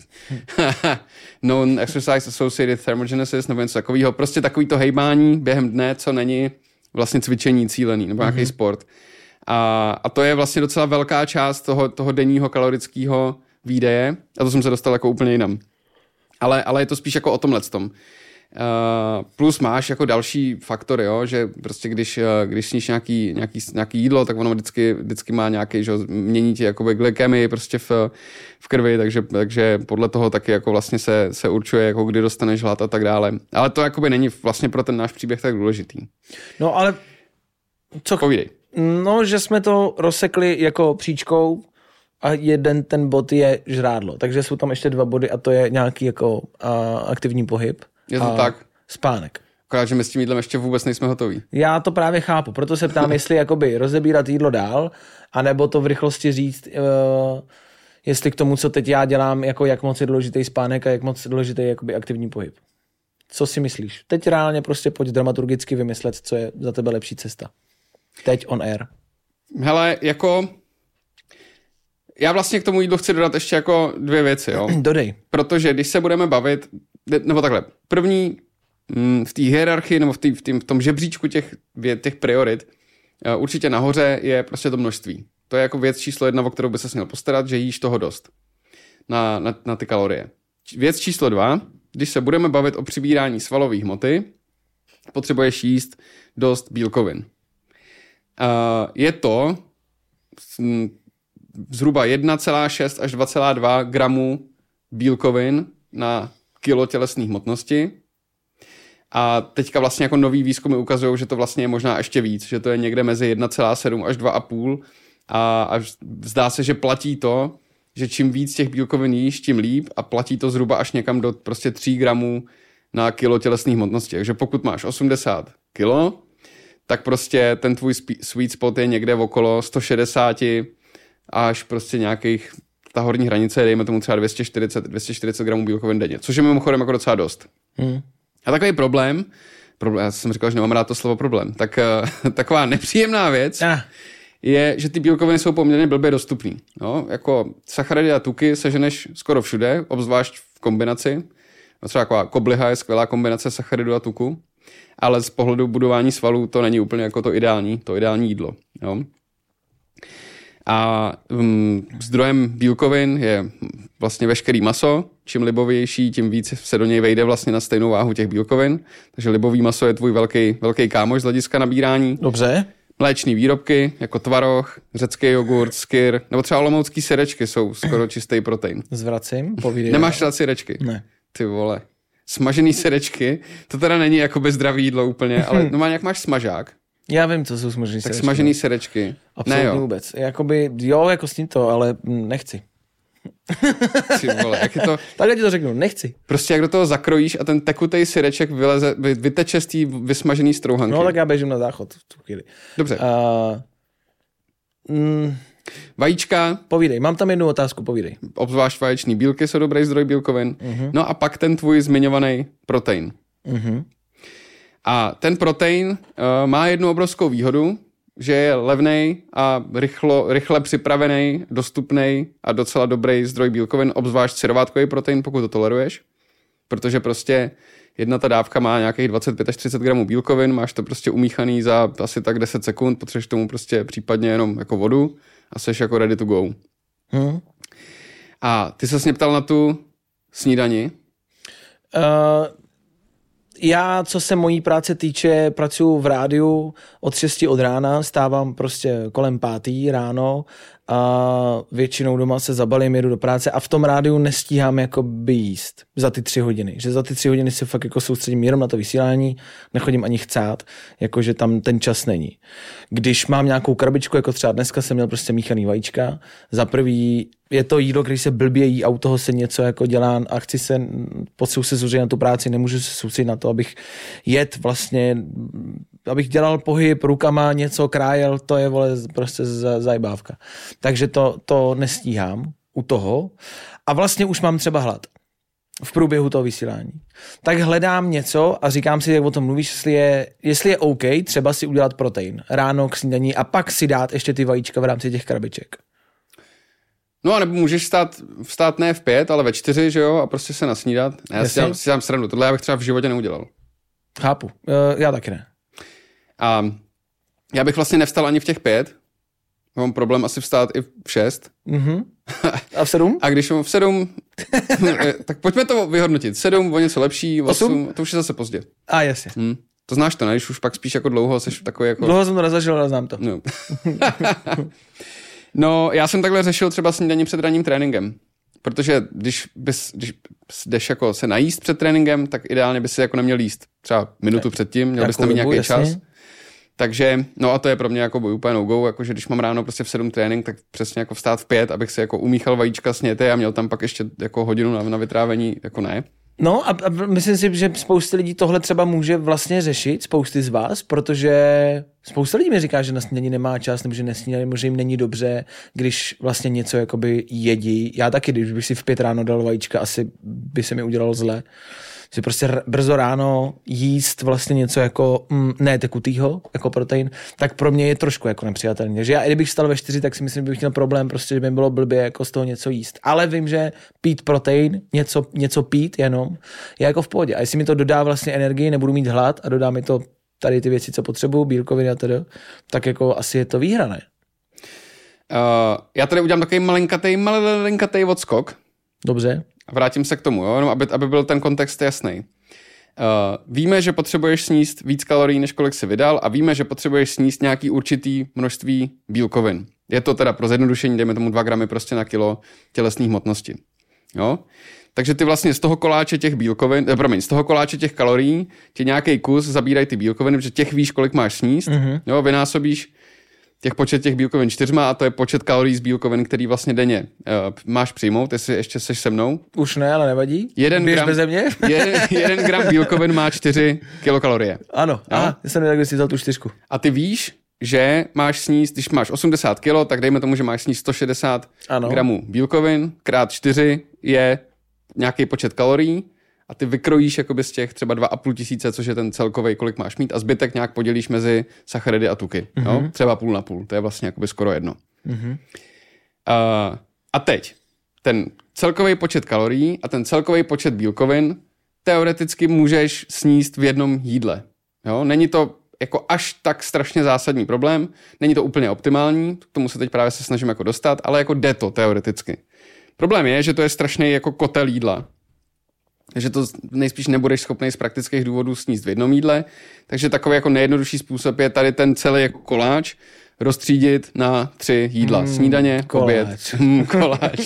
Non-exercise associated thermogenesis, nebo něco takového. Prostě takový to hejbání během dne, co není vlastně cvičení cílený, nebo nějaký mm-hmm. sport. A, a to je vlastně docela velká část toho, toho denního kalorického výdeje. A to jsem se dostal jako úplně jinam. Ale, ale je to spíš jako o tomhletom. Uh, plus máš jako další faktory, jo, že prostě když, když sníš nějaký, nějaký, nějaký jídlo, tak ono vždycky, vždycky má nějaký, že mění ti jakoby glykemii prostě v, v krvi, takže, takže podle toho taky jako vlastně se, se určuje, jako kdy dostaneš hlad a tak dále. Ale to jakoby není vlastně pro ten náš příběh tak důležitý. No ale co... Povídej. No, že jsme to rozsekli jako příčkou a jeden ten bod je žrádlo. Takže jsou tam ještě dva body a to je nějaký jako uh, aktivní pohyb. Je to tak. Spánek. Akorát, že my s tím jídlem ještě vůbec nejsme hotoví. Já to právě chápu, proto se ptám, jestli jakoby rozebírat jídlo dál, anebo to v rychlosti říct, uh, jestli k tomu, co teď já dělám, jako jak moc je důležitý spánek a jak moc je důležitý jakoby aktivní pohyb. Co si myslíš? Teď reálně prostě pojď dramaturgicky vymyslet, co je za tebe lepší cesta. Teď on air. Hele, jako já vlastně k tomu jídlu chci dodat ještě jako dvě věci, jo. Dodej. Protože když se budeme bavit, nebo takhle, první v té hierarchii nebo v, tý, v, tý, v tom žebříčku těch, těch priorit, určitě nahoře je prostě to množství. To je jako věc číslo jedna, o kterou by se měl postarat, že jíš toho dost na, na, na ty kalorie. Věc číslo dva, když se budeme bavit o přibírání svalové hmoty, potřebuješ jíst dost bílkovin. Uh, je to zhruba jedna celá šest až dva celá dva gramů bílkovin na kilo tělesné hmotnosti. A teďka vlastně jako nový výzkumy ukazují, že to vlastně je možná ještě víc, že to je někde mezi jedna celá sedm až dva celá pět a, a zdá se, že platí to, že čím víc těch bílkovin jíš, tím líp a platí to zhruba až někam do prostě tři gramů na kilo tělesné hmotnosti. Takže pokud máš osmdesát kilo, tak prostě ten tvůj sweet spot je někde okolo sto šedesát až prostě nějakých, ta horní hranice je dejme tomu třeba dvě stě čtyřicet, dvě stě čtyřicet gramů bílkovin denně, což je mimochodem jako docela dost. Hmm. A takový problém, problém, já jsem říkal, že nemám rád to slovo problém, tak uh, taková nepříjemná věc ah. je, že ty bílkoviny jsou poměrně blbě dostupný. No, jako sacharidy a tuky seženeš skoro všude, obzvlášť v kombinaci. No, třeba taková kobliha je skvělá kombinace sacharidu a tuku, ale z pohledu budování svalů to není úplně jako to ideální, to ideální jídlo. Jo. A um, zdrojem bílkovin je vlastně veškerý maso. Čím libovější, tím víc se do něj vejde vlastně na stejnou váhu těch bílkovin. Takže libový maso je tvůj velký, velký kámoš z hlediska nabírání. Dobře. Mléčný výrobky, jako tvaroh, řecký jogurt, skyr, nebo třeba olomoucký syrečky jsou skoro čistý protein. Zvracím, povídej. Nemáš rád syrečky? Ne. Ty vole. Smažený syrečky, to teda není jako bezdravý jídlo úplně, ale no, jak máš smažák. Já vím, co jsou smažený tak syrečky. Tak smažený syrečky. Absolutně ne, jo. vůbec. Jakoby, jo, jako s tím to, ale nechci. Ty vole, jak je to... Takhle ti to řeknu, nechci. Prostě jak do toho zakrojíš a ten tekutej syreček vyleze, vy, vyteče z té vysmažený strouhanky. No tak já běžím na záchod v tu chvíli. Dobře. Uh, mm, Vajíčka. Povídej, mám tam jednu otázku, povídej. Obzvlášť vaječný bílky jsou dobrý zdroj bílkovin. Uh-huh. No a pak ten tvůj zmiňovaný protein. Uh-huh. A ten protein uh, má jednu obrovskou výhodu, že je levnej a rychlo, rychle připravený, dostupný a docela dobrý zdroj bílkovin, obzvlášť syrovátkový protein, pokud to toleruješ. Protože prostě jedna ta dávka má nějakých dvacet pět až třicet gramů bílkovin, máš to prostě umíchaný za asi tak deset sekund, potřebuješ tomu prostě případně jenom jako vodu a seš jako ready to go. Hmm. A ty ses mě ptal na tu snídani? Uh... Já, co se mojí práce týče, pracuji v rádiu od šesti od rána, stávám prostě kolem pátý ráno a většinou doma se zabalím, jedu do práce a v tom rádiu nestíhám jakoby jíst za ty tři hodiny. Že za ty tři hodiny se fakt jako soustředím jenom na to vysílání, nechodím ani chcát, jakože tam ten čas není. Když mám nějakou krabičku, jako třeba dneska jsem měl prostě míchaný vajíčka, za prvý je to jídlo, když se blbě jí a u toho se něco jako dělá a chci se, potřebuji se soustředit na tu práci, nemůžu se soustředit na to, abych jet vlastně, abych dělal pohyb rukama, něco krájel, to je vole prostě zajbávka. Takže to, to nestíhám u toho a vlastně už mám třeba hlad v průběhu toho vysílání. Tak hledám něco a říkám si, jak o tom mluvíš, jestli je, jestli je OK třeba si udělat protein ráno k snídaní a pak si dát ještě ty vajíčka v rámci těch krabiček. No a nebo můžeš vstát, vstát ne v pět, ale ve čtyři, že jo, a prostě se nasnídat. Já si dám, si dám srandu, tohle já bych třeba v životě neudělal. Chápu, já taky ne. A já bych vlastně nevstal ani v těch pět, mám problém asi vstát i v šest. Mm-hmm. A v sedm? A když mám v sedm, tak pojďme to vyhodnotit. Sedm, o něco lepší, osm, to už je zase pozdě. A jasně. Hmm. To znáš to, ne? Když už pak spíš jako dlouho, seš takový jako... Dlouho jsem to nezažil, ale znám to. No. No, já jsem takhle řešil třeba snídaní před ranním tréninkem. Protože když bys, když jdeš jako se najíst před tréninkem, tak ideálně bys si jako neměl jíst. Třeba minutu tak, předtím, měl bys tam mít nějaký jasně. čas. Takže, no a to je pro mě jako úplně no-go, jakože když mám ráno prostě v sedm trénink, tak přesně jako vstát v pět, abych si jako umíchal vajíčka sněty a měl tam pak ještě jako hodinu na, na vytrávení, jako ne. No a, a myslím si, že spousty lidí tohle třeba může vlastně řešit, spousty z vás, protože spousta lidí mi říká, že na snídani nemá čas, nebo že nesnídají, nebo že jim není dobře, když vlastně něco jakoby jedí. Já taky, když bych si v pět ráno dal vajíčka, asi by se mi udělalo zle. si prostě r- brzo ráno jíst vlastně něco jako mm, ne tekutýho, jako protein, tak pro mě je trošku jako nepřijatelný. Takže já, i kdybych vstal ve čtyři, tak si myslím, že bych měl problém, prostě, že by bylo blbě jako z toho něco jíst. Ale vím, že pít protein, něco, něco pít jenom, je jako v pohodě. A jestli mi to dodá vlastně energii, nebudu mít hlad a dodá mi to tady ty věci, co potřebuju, bílkoviny a tedy, tak jako asi je to výhra, ne? Uh, já tady udělám takový malinkatej, malinkatej odskok. Dobře. A vrátím se k tomu, jo? Aby, aby byl ten kontext jasný. Uh, víme, že potřebuješ sníst víc kalorií, než kolik si vydal, a víme, že potřebuješ sníst nějaký určitý množství bílkovin. Je to teda pro zjednodušení, dejme tomu dva gramy prostě na kilo tělesné hmotnosti. Jo? Takže ty vlastně z toho koláče těch bílkovin, eh, promiň, z toho koláče těch kalorií ti nějaký kus zabírají ty bílkoviny, protože těch víš, kolik máš sníst. Mm-hmm. Jo, vynásobíš těch počet těch bílkovin čtyřma a to je počet kalorií z bílkovin, který vlastně denně uh, máš přijmout, jestli ještě seš se mnou. Už ne, ale nevadí. Jeden Běž gram, beze mě. jeden, jeden gram bílkovin má čtyři kilokalorie. Ano, aha, já jsem nevěděl, si vzal tu čtyřku. A ty víš, že máš sníst, když máš osmdesát kilo, tak dejme tomu, že máš sníst sto šedesát ano. gramů bílkovin, krát čtyři je nějaký počet kalorií a ty vykrojíš jakoby z těch třeba dva a půl tisíce, což je ten celkový, kolik máš mít, a zbytek nějak podělíš mezi sacharidy a tuky. Mm-hmm. Jo? Třeba půl na půl, to je vlastně jakoby skoro jedno. Mm-hmm. Uh, a teď, ten celkový počet kalorií a ten celkový počet bílkovin teoreticky můžeš sníst v jednom jídle. Jo? Není to jako až tak strašně zásadní problém, není to úplně optimální, k tomu se teď právě se snažím jako dostat, ale jako jde to teoreticky. Problém je, že to je strašný jako kotel jídla. že to nejspíš nebudeš schopný z praktických důvodů sníst v jednom jídle, takže takový jako nejjednodušší způsob je tady ten celý jako koláč rozstřídit na tři jídla. Mm, Snídaně, oběd, mm, koláč.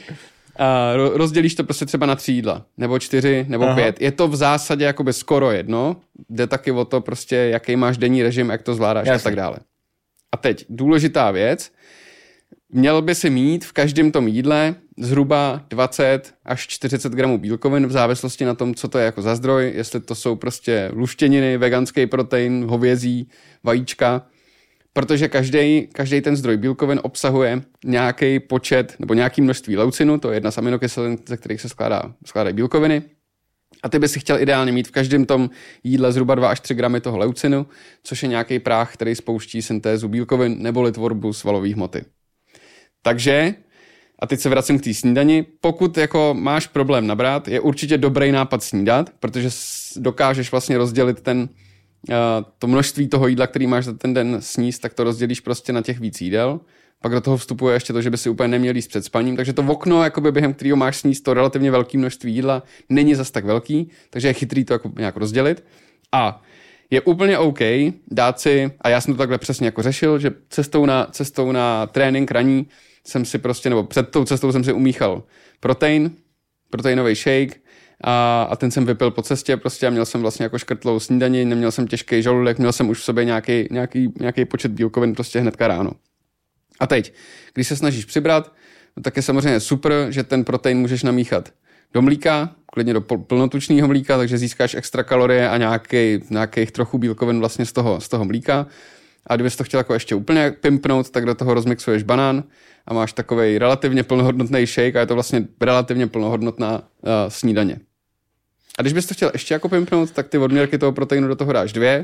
A rozdělíš to prostě třeba na tři jídla, nebo čtyři, nebo Aha. pět. Je to v zásadě jakoby skoro jedno, jde taky o to prostě, jaký máš denní režim, jak to zvládáš Jasně. a tak dále. A teď důležitá věc, měl by si mít v každém tom jídle zhruba dvacet až čtyřicet gramů bílkovin v závislosti na tom, co to je jako za zdroj, jestli to jsou prostě luštěniny, veganský protein, hovězí, vajíčka, protože každý, každý ten zdroj bílkovin obsahuje nějaký počet nebo nějaký množství leucinu, to je jedna z aminokyselin, ze kterých se skládá, skládají bílkoviny. A ty by si chtěl ideálně mít v každém tom jídle zhruba dva až tři gramy toho leucinu, což je nějaký práh, který spouští syntézu bílkovin neboli tvorbu svalové hmoty. Takže, a teď se vracím k té snídani, pokud jako máš problém nabrat, je určitě dobrý nápad snídat, protože dokážeš vlastně rozdělit ten, to množství toho jídla, který máš za ten den sníst, tak to rozdělíš prostě na těch víc jídel. Pak do toho vstupuje ještě to, že by si úplně neměl jíst před spaním, takže to okno, jakoby během kterého máš sníst to relativně velké množství jídla, není zas tak velký, takže je chytrý to jako nějak rozdělit. A je úplně OK dát si, a já jsem to takhle přesně jako řešil, že cestou na, cestou na trénink raní jsem si prostě, nebo před tou cestou jsem si umíchal protein, proteinový shake a, a ten jsem vypil po cestě prostě a měl jsem vlastně jako škrtlou snídani, neměl jsem těžký žaludek, měl jsem už v sobě nějaký, nějaký, nějaký počet bílkovin prostě hnedka ráno. A teď, když se snažíš přibrat, no tak je samozřejmě super, že ten protein můžeš namíchat do mlíka, klidně do plnotučného mlíka, takže získáš extra kalorie a nějaký, nějakých trochu bílkovin vlastně z toho, z toho mlíka. A kdybys to chtěl jako ještě úplně pimpnout, tak do toho rozmixuješ banán a máš takovej relativně plnohodnotný shake a je to vlastně relativně plnohodnotná uh, snídaně. A když bys to chtěl ještě jako pimpnout, tak ty odměrky toho proteinu do toho dáš dvě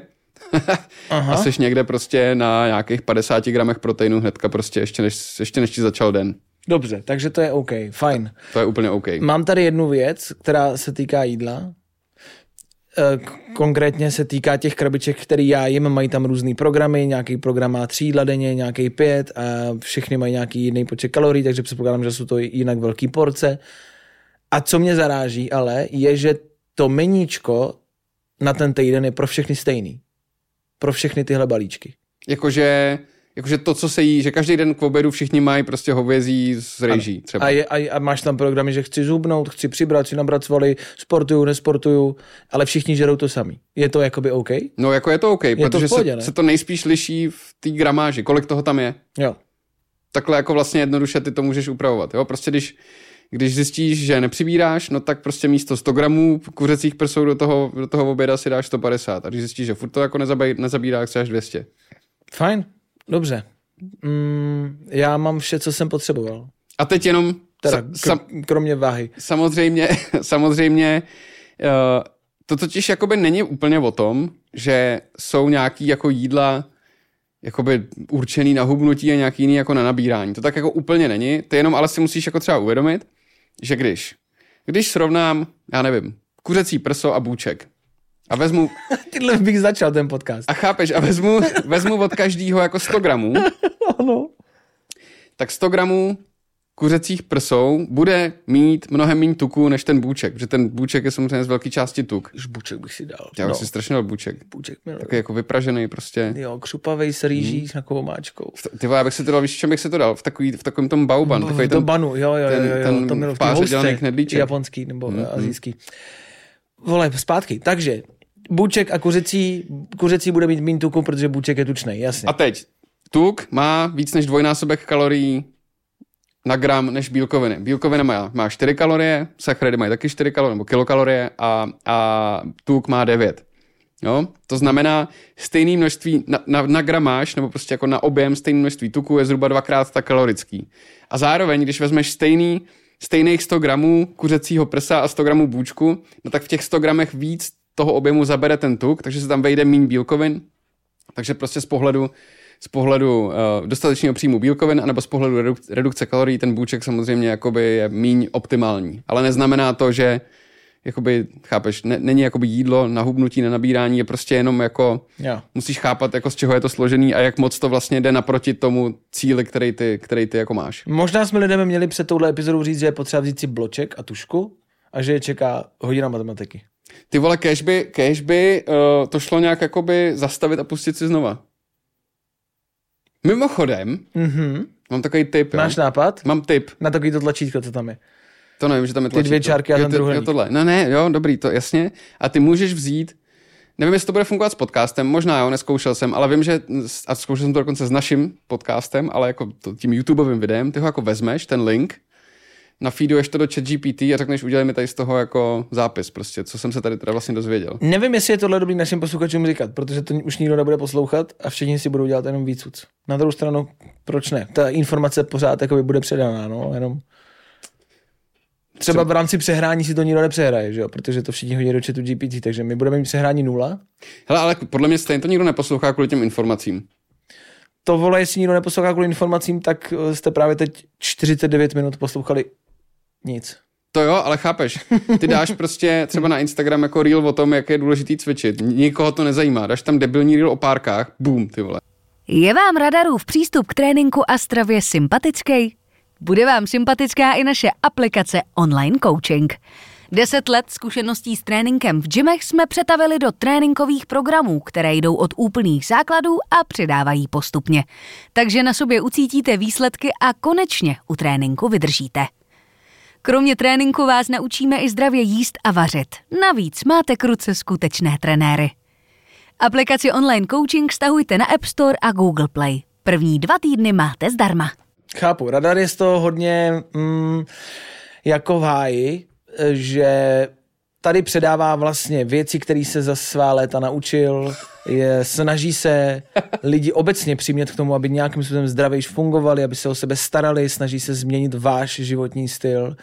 a jsi někde prostě na nějakých padesáti gramech proteinu hnedka prostě ještě než, ještě než ti začal den. Dobře, takže to je OK, fajn. To je úplně OK. Mám tady jednu věc, která se týká jídla. Konkrétně se týká těch krabiček, který já jim, mají tam různý programy, nějaký program má tři jídla denně, nějaký pět a všechny mají nějaký jiný počet kalorií, takže předpokládám, že jsou to jinak velký porce. A co mě zaráží ale, je, že to meníčko na ten týden je pro všechny stejný. Pro všechny tyhle balíčky. Jakože... Jakože to, co se jí, že každý den k obědu všichni mají prostě hovězí s rejží třeba. A, je, a, a máš tam programy, že chci zhubnout, chci přibrat, chci nabrat svaly, sportuju, nesportuju, ale všichni žerou to samý. Je to jakoby OK? No jako je to OK, je protože to pohodě, se, se to nejspíš liší v té gramáži, kolik toho tam je. Jo. Takhle jako vlastně jednoduše ty to můžeš upravovat. Jo? Prostě když, když zjistíš, že nepřibíráš, no tak prostě místo sto gramů kuřecích prsou do toho, do toho oběda si dáš sto padesát. A když zjistíš, že furt to jako nezabí, nezabíráš, si až dvě stě. Fajn. Dobře. Mm, já mám vše, co jsem potřeboval. A teď jenom... Teda, sam, kromě váhy. Samozřejmě, samozřejmě to totiž jakoby není úplně o tom, že jsou nějaký jako jídla jakoby určený na hubnutí a nějaký jiný jako na nabírání. To tak jako úplně není. Ty jenom ale si musíš jako třeba uvědomit, že když, když srovnám, já nevím, kuřecí prso a bůček a vezmu... Tyhle bych začal ten podcast. A chápeš, a vezmu, vezmu od každého jako sto gramů, ano. tak sto gramů kuřecích prsou bude mít mnohem méně tuku než ten bůček, protože ten bůček je samozřejmě z velké části tuk. Už bůček bych si dal. Já bych no. si strašně dal bůček. Bůček miluji. Takový jako vypražený prostě. Jo, křupavej s rýží hmm. s nějakou máčkou. Ty vole, já bych si to dal, víš, čem bych si to dal? V, takový, v takovém tom bauban. V takový ten, banu, jo, jo, ten, jo, jo, ten to miluji. V páře dělaný knedlíček. Japonský nebo hmm. asijský. Vole, zpátky. Takže bůček a kuřecí, kuřecí bude mít méně tuku, protože bůček je tučnej, jasně. A teď, tuk má víc než dvojnásobek kalorií na gram než bílkoviny. Bílkovina má, má čtyři kalorie, sacharidy mají taky čtyři kalorie, nebo kilokalorie a, a tuk má devět. Jo? To znamená, stejné množství na, na, na gramáž, nebo prostě jako na objem stejné množství tuku je zhruba dvakrát tak kalorický. A zároveň, když vezmeš stejný, stejných sto gramů kuřecího prsa a sto gramů bůčku, no tak v těch sto gramech víc toho objemu zabere ten tuk, takže se tam vejde méně bílkovin. Takže prostě z pohledu z pohledu uh, dostatečného příjmu bílkovin, anebo z pohledu reduk- redukce kalorií ten bůček samozřejmě jakoby je míň optimální. Ale neznamená to, že jakoby, chápeš, ne, není jakoby jídlo na hubnutí, na nabírání, je prostě jenom jako, yeah. musíš chápat, jako z čeho je to složený a jak moc to vlastně jde naproti tomu cíli, který ty, který ty jako máš. Možná jsme lidem měli před touhle epizodou říct, že je potřeba vzít si bloček a tušku a že je čeká hodina matematiky. Ty vole, kéž by, kéž by uh, to šlo nějak jakoby zastavit a pustit si znova. Mimochodem, mm-hmm. mám takový tip. Máš jo? nápad? Mám tip. Na takový to tlačítko, co tam je. To nevím, že tam je tlačítko. Ty dvě čárky a ten druhý. Jo, tohle. No ne, jo, dobrý, to jasně. A ty můžeš vzít, nevím, jestli to bude fungovat s podcastem, možná jo, neskoušel jsem, ale vím, že, a zkoušel jsem to dokonce s naším podcastem, ale jako to, tím YouTubeovým videem, ty ho jako vezmeš, ten link, nafeeduješ to do ChatGPT a řekneš, udělej mi tady z toho jako zápis prostě, co jsem se tady teda vlastně dozvěděl. Nevím, jestli je tohle dobrý našim posluchačům říkat, protože to už nikdo nebude poslouchat a všichni si budou dělat jenom víc. Na druhou stranu, proč ne? Ta informace pořád jakoby bude předaná, no, jenom třeba v rámci přehrání si to nikdo nepřehraje, že jo? Protože to všichni hodí do chatu G P T, takže my budeme mít přehrání nula. Hele, ale podle mě stejně to nikdo neposlouchá kvůli těm informacím. To vole, jestli nikdo neposlouchá kvůli informacím, tak jste právě teď čtyřicet devět minut poslouchali nic. To jo, ale chápeš, ty dáš prostě třeba na Instagram jako reel o tom, jak je důležitý cvičit. Nikoho to nezajímá. Dáš tam debilní reel o párkách, boom, ty vole. Je vám Radarův přístup k tréninku a stravě sympatický? Bude vám sympatická i naše aplikace Online Coaching. Deset let zkušeností s tréninkem v gymech jsme přetavili do tréninkových programů, které jdou od úplných základů a přidávají postupně. Takže na sobě ucítíte výsledky a konečně u tréninku vydržíte. Kromě tréninku vás naučíme i zdravě jíst a vařit. Navíc máte k ruce skutečné trenéry. Aplikaci Online Coaching stahujte na App Store a Google Play. První dva týdny máte zdarma. Chápu, Radar je z toho hodně mm, jako v háji, že tady předává vlastně věci, které se za svá léta naučil, je, snaží se lidi obecně přimět k tomu, aby nějakým způsobem zdravějš fungovali, aby se o sebe starali, snaží se změnit váš životní styl.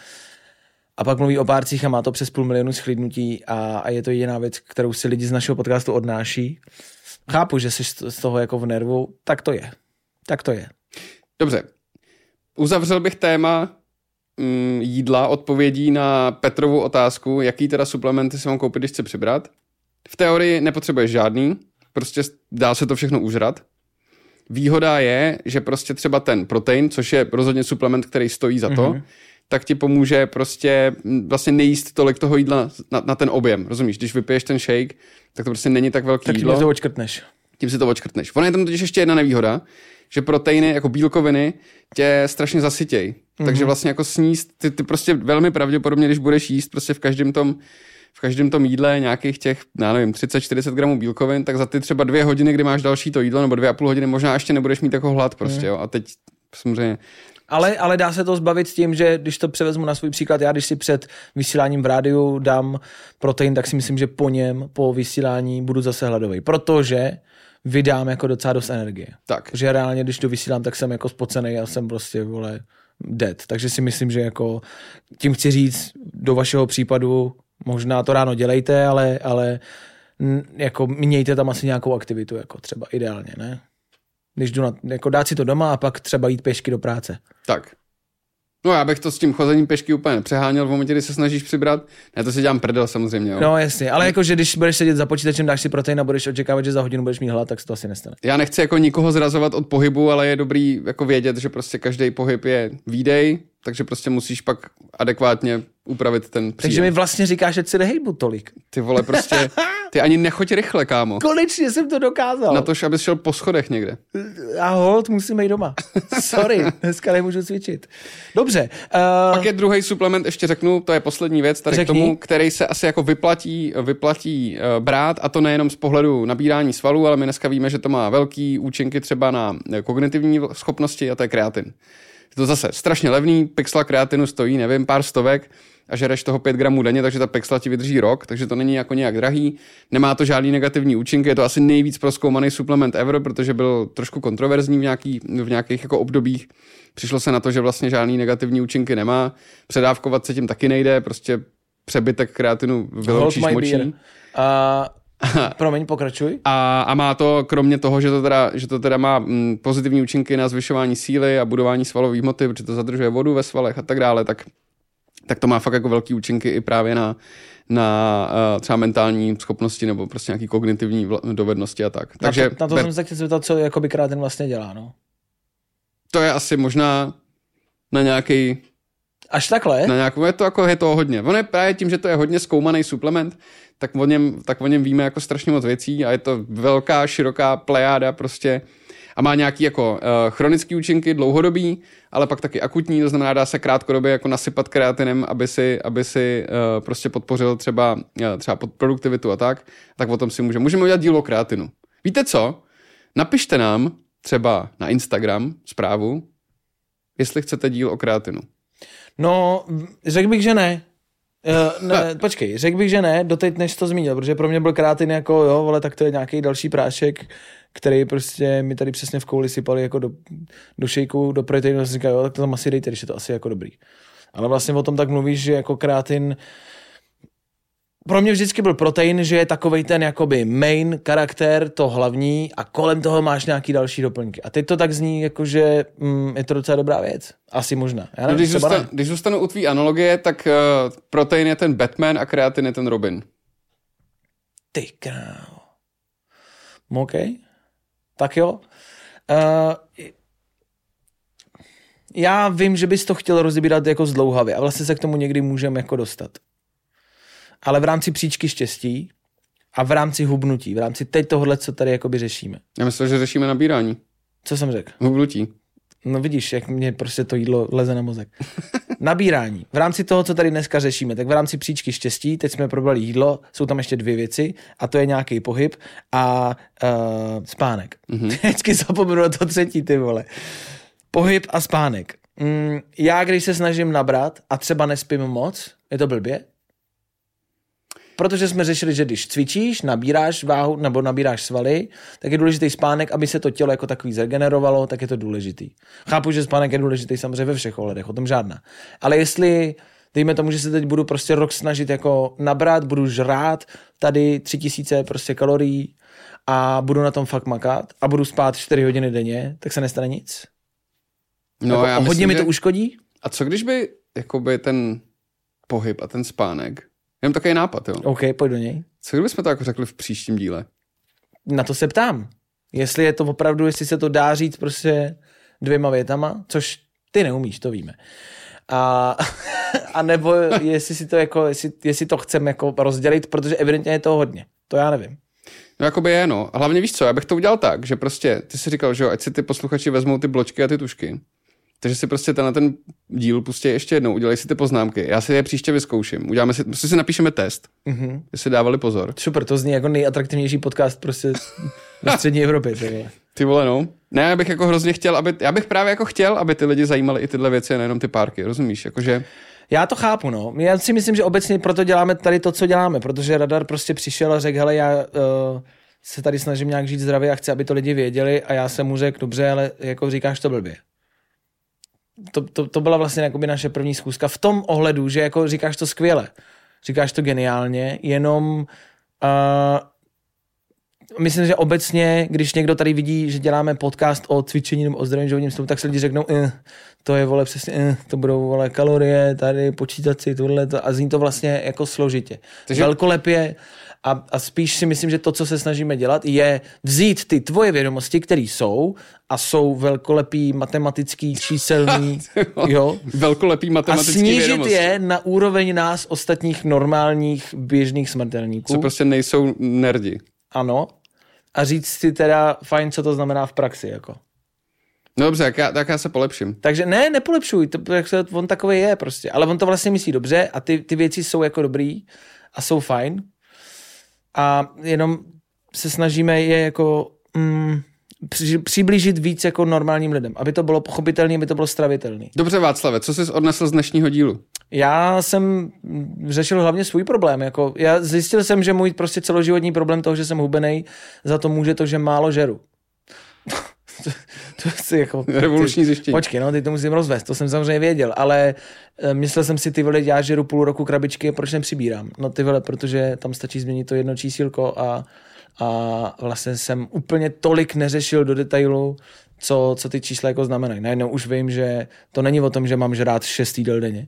A pak mluví o párcích a má to přes půl milionu shlídnutí a, a je to jediná věc, kterou si lidi z našeho podcastu odnáší. Chápu, že jsi z toho jako v nervu, tak to je. Tak to je. Dobře. Uzavřel bych téma mm, jídla odpovědí na Petrovu otázku, jaký teda suplementy si mám koupit, když chci přibrat. V teorii nepotřebuješ žádný, prostě dá se to všechno užrat. Výhoda je, že prostě třeba ten protein, což je rozhodně suplement, který stojí za to, mm-hmm. tak ti pomůže prostě vlastně nejíst tolik toho jídla na, na ten objem, rozumíš? Když vypiješ ten shake, tak to prostě není tak velký tak jídlo. Tak tím to očkrtneš. Tím si to očkrtneš. Ono je tam totiž ještě jedna nevýhoda, že proteiny jako bílkoviny tě strašně zasytějí. Mm-hmm. Takže vlastně jako sníst, ty, ty prostě velmi pravděpodobně, když budeš jíst prostě v každém tom, v každém tom jídle nějakých těch, já nevím, třicet čtyřicet gramů bílkovin, tak za ty třeba dvě hodiny, kdy máš další to jídlo, nebo dvě a půl hodiny, možná ještě nebudeš mít jako hlad prostě, mm. jo. A teď samozřejmě... Ale, ale dá se to zbavit s tím, že když to převezmu na svůj příklad, já když si před vysíláním v rádiu dám protein, tak si myslím, že po něm, po vysílání budu zase hladový, protože vydám jako docela dost energie. Tak. Že reálně, když to vysílám, tak jsem jako spocený a jsem prostě, vole, dead. Takže si myslím, že jako tím chci říct do vašeho případu, Možná to ráno dělejte, ale, ale jako mějte tam asi nějakou aktivitu, jako třeba ideálně, ne? Když jdu na, jako dát si to doma a pak třeba jít pěšky do práce. Tak. No já bych to s tím chozením pěšky úplně nepřeháněl v momentě, kdy se snažíš přibrat. Ne, to si dělám prdel samozřejmě. Jo. No jasně, ale jakože když budeš sedět za počítačem, dáš si protein a budeš očekávat, že za hodinu budeš mít hlad, tak se to asi nestane. Já nechci jako nikoho zrazovat od pohybu, ale je dobrý jako vědět, že prostě každý pohyb je výdej, takže prostě musíš pak adekvátně upravit ten příjem. Takže mi vlastně říkáš, že si nehejbu tolik. Ty vole, prostě, ty ani nechoď rychle, kámo. Konečně jsem to dokázal. Na to, abys šel po schodech někde. A hold, musím jít doma. Sorry, dneska nemůžu cvičit. Dobře. Uh... Pak je druhý suplement, ještě řeknu, to je poslední věc tady Řekni. K tomu, který se asi jako vyplatí, vyplatí uh, brát, a to nejenom z pohledu nabírání svalů, ale my dneska víme, že to má velký účinky třeba na kognitivní schopnosti, a to je kreatin. Je to zase strašně levný, pixla kreatinu stojí, nevím, pár stovek a žereš toho pět gramů denně, takže ta pixla ti vydrží rok, takže to není jako nějak drahý. Nemá to žádný negativní účinky, je to asi nejvíc prozkoumaný suplement ever, protože byl trošku kontroverzní v, nějaký, v nějakých jako obdobích. Přišlo se na to, že vlastně žádný negativní účinky nemá. Předávkovat se tím taky nejde, prostě přebytek kreatinu vyloučíš močí. Promiň, pokračuj. A, a má to, kromě toho, že to teda, že to teda má mm, pozitivní účinky na zvyšování síly a budování svalových hmoty, protože to zadržuje vodu ve svalech a tak dále, tak, tak to má fakt jako velký účinky i právě na, na uh, třeba mentální schopnosti nebo prostě nějaký kognitivní vl- dovednosti a tak. Na Takže, to, na to ber... jsem se chtěl zeptat, co jakoby kreatin vlastně dělá, no. To je asi možná na nějaký... Až takhle? Na nějakou, je to jako je to hodně. On je právě tím, že to je hodně zkoumaný suplement, tak o něm, tak o něm víme jako strašně moc věcí a je to velká, široká plejáda prostě a má nějaký jako uh, chronický účinky, dlouhodobý, ale pak taky akutní, to znamená, dá se krátkodobě jako nasypat kreatinem, aby si, aby si uh, prostě podpořil třeba, uh, třeba produktivitu a tak, tak o tom si můžeme. Můžeme udělat dílo o kreatinu. Víte co? Napište nám třeba na Instagram zprávu, jestli chcete díl o kreatinu. No, řekl bych, že ne. Uh, ne, počkej, řekl bych, že ne, doteď než to zmínil, protože pro mě byl kreatin jako, jo, ale tak to je nějaký další prášek, který prostě mi tady přesně v kouli sypali jako do, do šejku, do proteinu, a jsem říkal, jo, tak to tam asi dejte, když je to asi jako dobrý. Ale vlastně o tom tak mluvíš, že jako kreatin, pro mě vždycky byl protein, že je takovej ten jakoby main charakter, to hlavní, a kolem toho máš nějaký další doplňky. A teď to tak zní, jako že mm, je to docela dobrá věc. Asi možná. Já nevím, když, zůstan, když zůstanu u tvý analogie, tak uh, protein je ten Batman a kreatin je ten Robin. Ty krávo. OK. Tak jo. Uh, já vím, že bys to chtěl rozebírat jako zdlouhavě a vlastně se k tomu někdy můžeme jako dostat. Ale v rámci příčky štěstí a v rámci hubnutí, v rámci teď tohle, co tady jakoby řešíme. Já myslím, že řešíme nabírání. Co jsem řekl? Hubnutí. No vidíš, jak mě prostě to jídlo leze na mozek. Nabírání. V rámci toho, co tady dneska řešíme, tak v rámci příčky štěstí, teď jsme probrali jídlo, jsou tam ještě dvě věci a to je nějaký pohyb a uh, spánek. Mm-hmm. Vždycky zapomenu to třetí, ty vole. Pohyb a spánek. Mm, já, když se snažím nabrat a třeba nespím moc, je to blbě? Protože jsme řešili, že když cvičíš, nabíráš váhu nebo nabíráš svaly, tak je důležitý spánek, aby se to tělo jako takový zregenerovalo, tak je to důležitý. Chápu, že spánek je důležitý samozřejmě ve všech ohledech, o tom žádná. Ale jestli, dejme tomu, že se teď budu prostě rok snažit jako nabrat, budu žrát tady tři tisíce prostě kalorií a budu na tom fakt makat a budu spát čtyři hodiny denně, tak se nestane nic. No, jako, já hodně myslím, mi to že... uškodí? A co když by jakoby ten pohyb a ten spánek, jenom takový nápad, jo? OK, pojď do něj. Co kdybychom to jako řekli v příštím díle? Na to se ptám. Jestli je to opravdu, jestli se to dá říct prostě dvěma větama, což ty neumíš, to víme. A, a nebo jestli si to jako, jestli, jestli to chceme jako rozdělit, protože evidentně je to hodně. To já nevím. No jakoby je, no. A hlavně víš co, já bych to udělal tak, že prostě, ty si říkal, že jo, ať si ty posluchači vezmou ty bločky a ty tušky. Takže si prostě tenhle ten díl pustí ještě jednou, udělej si ty poznámky. Já si je příště vyzkouším. Uděláme si, prostě si napíšeme test. Mm-hmm. Jestli dávali pozor. Super, to zní jako nejatraktivnější podcast prostě ve střední Evropě. Ty vole. Ty vole, no. Ne, já bych jako hrozně chtěl, aby, já bych právě jako chtěl, aby ty lidi zajímaly i tyhle věci, nejenom ty párky, rozumíš? Jakože... Já to chápu, no. Já si myslím, že obecně proto děláme tady to, co děláme, protože Radar prostě přišel a řekl, hele, já uh, se tady snažím nějak žít zdravě a chci, aby to lidi věděli, a já jsem mu řekl, dobře, ale jako říkáš to blbě. To, to, to byla vlastně jakoby naše první schůzka v tom ohledu, že jako říkáš to skvěle. říkáš to geniálně, jenom uh, myslím, že obecně, když někdo tady vidí, že děláme podcast o cvičení nebo o zdravém životním stylu, tak se lidi řeknou, eh, to je, vole, přesně, eh, to budou, vole, kalorie, tady počítat si tohle, to, a zní to vlastně jako složitě. Takže... Velkolepě a, a spíš si myslím, že to, co se snažíme dělat, je vzít ty tvoje vědomosti, které jsou a jsou velkolepý, matematický, číselný, jo, velkolepý matematický a snížit vědomosti. je na úroveň nás ostatních normálních běžných smrtelníků. Co prostě nejsou nerdi. Ano. A říct si teda fajn, co to znamená v praxi, jako. No dobře, tak já, tak já se polepším. Takže ne, nepolepšuj, to, on takový je prostě, ale on to vlastně myslí dobře a ty, ty věci jsou jako dobrý a jsou fajn a jenom se snažíme je jako mm, při, přiblížit víc jako normálním lidem, aby to bylo pochopitelné, aby to bylo stravitelné. Dobře, Václave, co jsi odnesl z dnešního dílu? Já jsem řešil hlavně svůj problém. Jako, já zjistil jsem, že můj prostě celoživotní problém toho, že jsem hubenej, za to může to, že málo žeru. to, to si jako, revoluční zjištění. Počkej, no, teď to musím rozvést, to jsem samozřejmě věděl, ale e, myslel jsem si, ty vole, já žeru půl roku krabičky, proč nepřibírám? No ty vole, protože tam stačí změnit to jedno čísílko a, a vlastně jsem úplně tolik neřešil do detailu, co, co ty čísla jako znamenají. Najednou už vím, že to není o tom, že mám žrát šest jídel denně.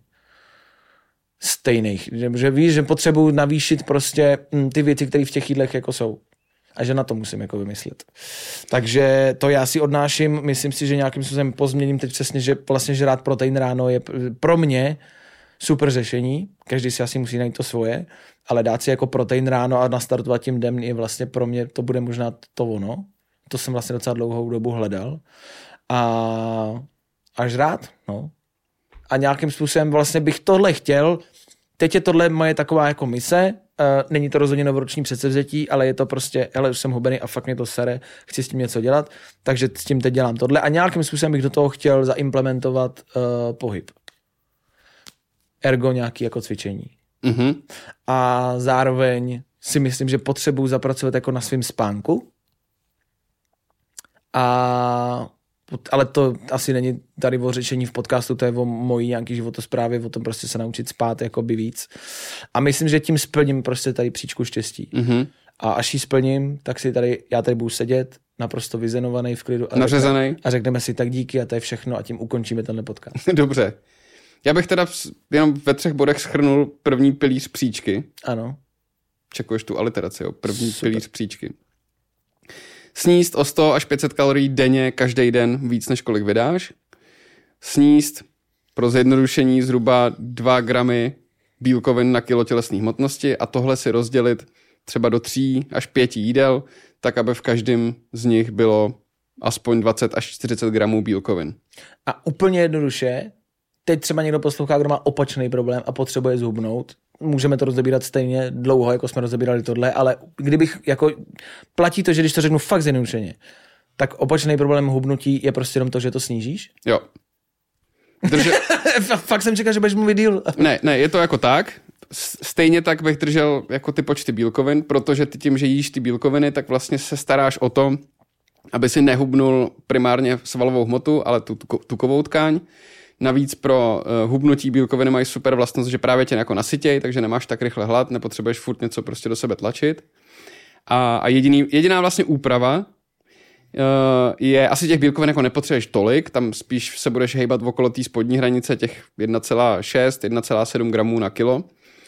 Stejných. Že, že víš, že potřebuji navýšit prostě m, ty věci, které v těch jídlech jako jsou. A že na to musím jako vymyslet. Takže to já si odnáším, myslím si, že nějakým způsobem pozměním teď přesně, že vlastně žrát protein ráno je pro mě super řešení. Každý si asi musí najít to svoje, ale dát si jako protein ráno a nastartovat tím den je vlastně pro mě, to bude možná to ono. To jsem vlastně docela dlouhou dobu hledal. A, a žrát, no. A nějakým způsobem vlastně bych tohle chtěl. Teď je tohle moje taková jako mise. Uh, není to rozhodně novoroční předsevzetí, ale je to prostě, hele, už jsem hubený a fakt mě to sere, chci s tím něco dělat, takže s tím teď dělám tohle a nějakým způsobem bych do toho chtěl zaimplementovat uh, pohyb. Ergo nějaký jako cvičení. Mm-hmm. A zároveň si myslím, že potřebuji zapracovat jako na svým spánku. A ale to asi není tady o řešení v podcastu, to je o mojí nějaký životosprávě, o tom prostě se naučit spát jakoby víc. A myslím, že tím splním prostě tady příčku štěstí. Mm-hmm. A až ji splním, tak si tady, já tady budu sedět, naprosto vyzenovaný v klidu. A nařezaný. Řekne, a řekneme si tak díky a to je všechno a tím ukončíme tenhle podcast. Dobře. Já bych teda jenom ve třech bodech shrnul první pilíř příčky. Ano. Čekuješ tu aliteraci, jo? První Super. Pilíř příčky. Sníst o sto až pět set kalorií denně každý den víc, než kolik vydáš. Sníst pro zjednodušení zhruba dva gramy bílkovin na kilo tělesné hmotnosti a tohle si rozdělit třeba do tří až pěti jídel, tak aby v každém z nich bylo aspoň dvacet až čtyřicet gramů bílkovin. A úplně jednoduše, teď třeba někdo poslouchá, kdo má opačný problém a potřebuje zhubnout, můžeme to rozebírat stejně dlouho, jako jsme rozebírali tohle, ale kdybych, jako, platí to, že když to řeknu fakt zjednodušeně, tak opačný problém hubnutí je prostě jenom to, že to snížíš? Jo. Drže... fakt jsem čekal, že budeš mluvit díl. Ne, ne, je to jako tak. Stejně tak bych držel jako ty počty bílkovin, protože ty tím, že jíš ty bílkoviny, tak vlastně se staráš o to, aby si nehubnul primárně svalovou hmotu, ale tu tukovou tkáň. Navíc pro uh, hubnutí bílkoviny mají super vlastnost, že právě tě jako nasytěj, takže nemáš tak rychle hlad, nepotřebuješ furt něco prostě do sebe tlačit. A, a jediný, jediná vlastně úprava uh, je, asi těch bílkovin jako nepotřebuješ tolik, tam spíš se budeš hejbat okolo té spodní hranice těch jedna celá šest, jedna celá sedm gramů na kilo.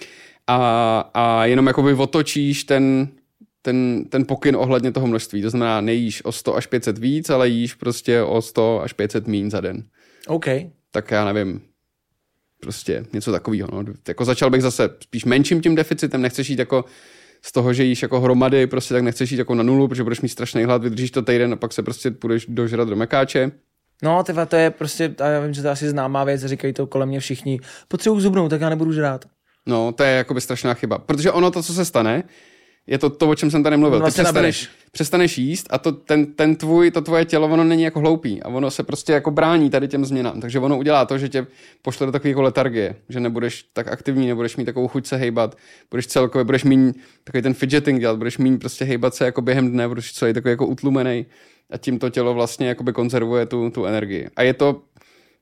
A, a jenom jakoby otočíš ten, ten, ten pokyn ohledně toho množství. To znamená, nejíš o sto až pět set víc, ale jíš prostě o sto až pět set míň za den. OK. Tak já nevím, prostě něco takového. No. Jako začal bych zase spíš menším tím deficitem, nechceš jít jako z toho, že jíš jako hromady, prostě tak nechceš jít jako na nulu, protože budeš mít strašný hlad, vydržíš to týden a pak se prostě půjdeš dožrat do mekáče. No, tyva, to je prostě, já vím, že to je asi známá věc, říkají to kolem mě všichni, potřebuji zubnout, tak já nebudu žrát. No, to je jakoby strašná chyba, protože ono to, co se stane, je to to, o čem jsem tady mluvil. Vlastně Ty přestaneš, přestaneš jíst a to, ten, ten tvůj, to tvoje tělo, ono není jako hloupý a ono se prostě jako brání tady těm změnám. Takže ono udělá to, že tě pošle do takové jako letargie, že nebudeš tak aktivní, nebudeš mít takovou chuť se hejbat, budeš celkově, budeš míň takový ten fidgeting dělat, budeš míň prostě hejbat se jako během dne, budeš celý takový jako utlumenej a tím to tělo vlastně jakoby konzervuje tu, tu energii. A je to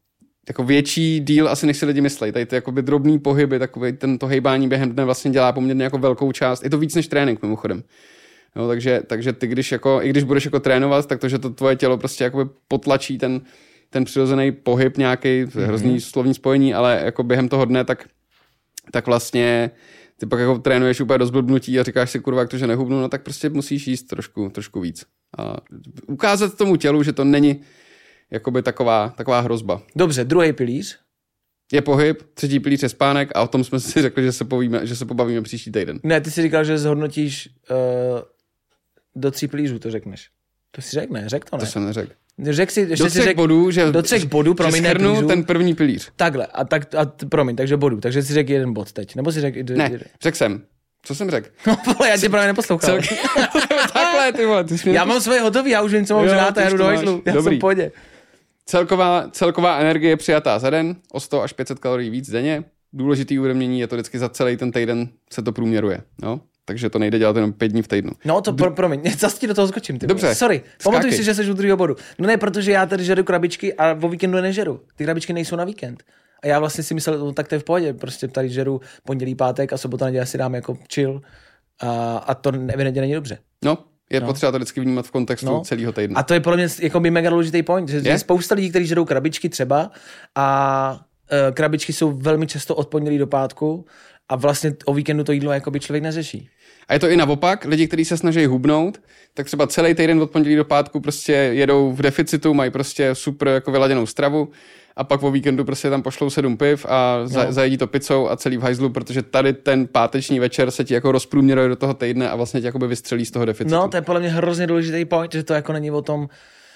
jako větší díl asi než si lidi myslejí. Tady ty jakoby drobný pohyby, takový tento hejbání během dne vlastně dělá poměrně jako velkou část. Je to víc než trénink mimochodem. No, takže, takže ty, když jako, i když budeš jako trénovat, tak to, že to tvoje tělo prostě jakoby potlačí ten, ten přirozený pohyb nějaký, mm-hmm. hrozný slovní spojení, ale jako během toho dne, tak, tak vlastně ty pak jako trénuješ úplně do zblbnutí a říkáš si, kurva, jak to, že nehubnu, no tak prostě musíš jíst trošku, trošku víc. A ukázat tomu tělu, že to není jakoby taková, taková hrozba. Dobře, druhý pilíř. Je pohyb, třetí pilíř je spánek a o tom jsme si řekli, že se, povíme, že se pobavíme příští týden. Ne, ty jsi říkal, že zhodnotíš uh, do tří pilířů, to řekneš. To si řekne, řek to ne. To jsem neřekl. Řek si, do třech třech řek, bodů, že, do třech bodů, promiň, že schrnu ten první pilíř. Takhle, a, tak, a promiň, takže bodů, takže si řekl jeden bod teď, nebo si řekl... Ne, řekl jsem. Co jsem řekl? No vole, já tě právě neposlouchal. Cel... Takhle, ty vole. Ty já mám svoje hotový, já už vím, co mám žrát a já jdu do hajzlu. Já jsem v pohodě. Celková, celková energie přijatá za den, o sto až pět set kalorií víc denně. Důležitý uvědomění je to vždycky za celý ten týden se to průměruje. No? Takže to nejde dělat jenom pět dní v týdnu. No to pro, promiň, zase ti do toho skočím. Ty Dobře. Sorry, pamatuj si, že jsi u druhého bodu. No ne, protože já tady žeru krabičky a o víkendu nežeru. Ty krabičky nejsou na víkend. A já vlastně si myslel, no, tak to je v pohodě. Prostě tady žeru pondělí, pátek a sobota, neděle si dám jako chill. A, a to evidentně není dobře. No, je no. potřeba to vždycky vnímat v kontextu no. celého týdne. A to je pro mě jako by mega důležitý point, že je spousta lidí, kteří žerou krabičky třeba a e, krabičky jsou velmi často od pondělí do pátku a vlastně o víkendu to jídlo jakoby člověk neřeší. A je to i naopak, lidi, kteří se snaží hubnout, tak třeba celý týden od pondělí do pátku prostě jedou v deficitu, mají prostě super jako vyladěnou stravu a pak o víkendu prostě tam pošlou sedm piv a za, no. zajedí to pizzou a celý v hajzlu, protože tady ten páteční večer se ti jako rozprůměruje do toho týdne a vlastně ti jakoby vystřelí z toho deficitu. No, to je podle mě hrozně důležitý point, že to jako není o tom,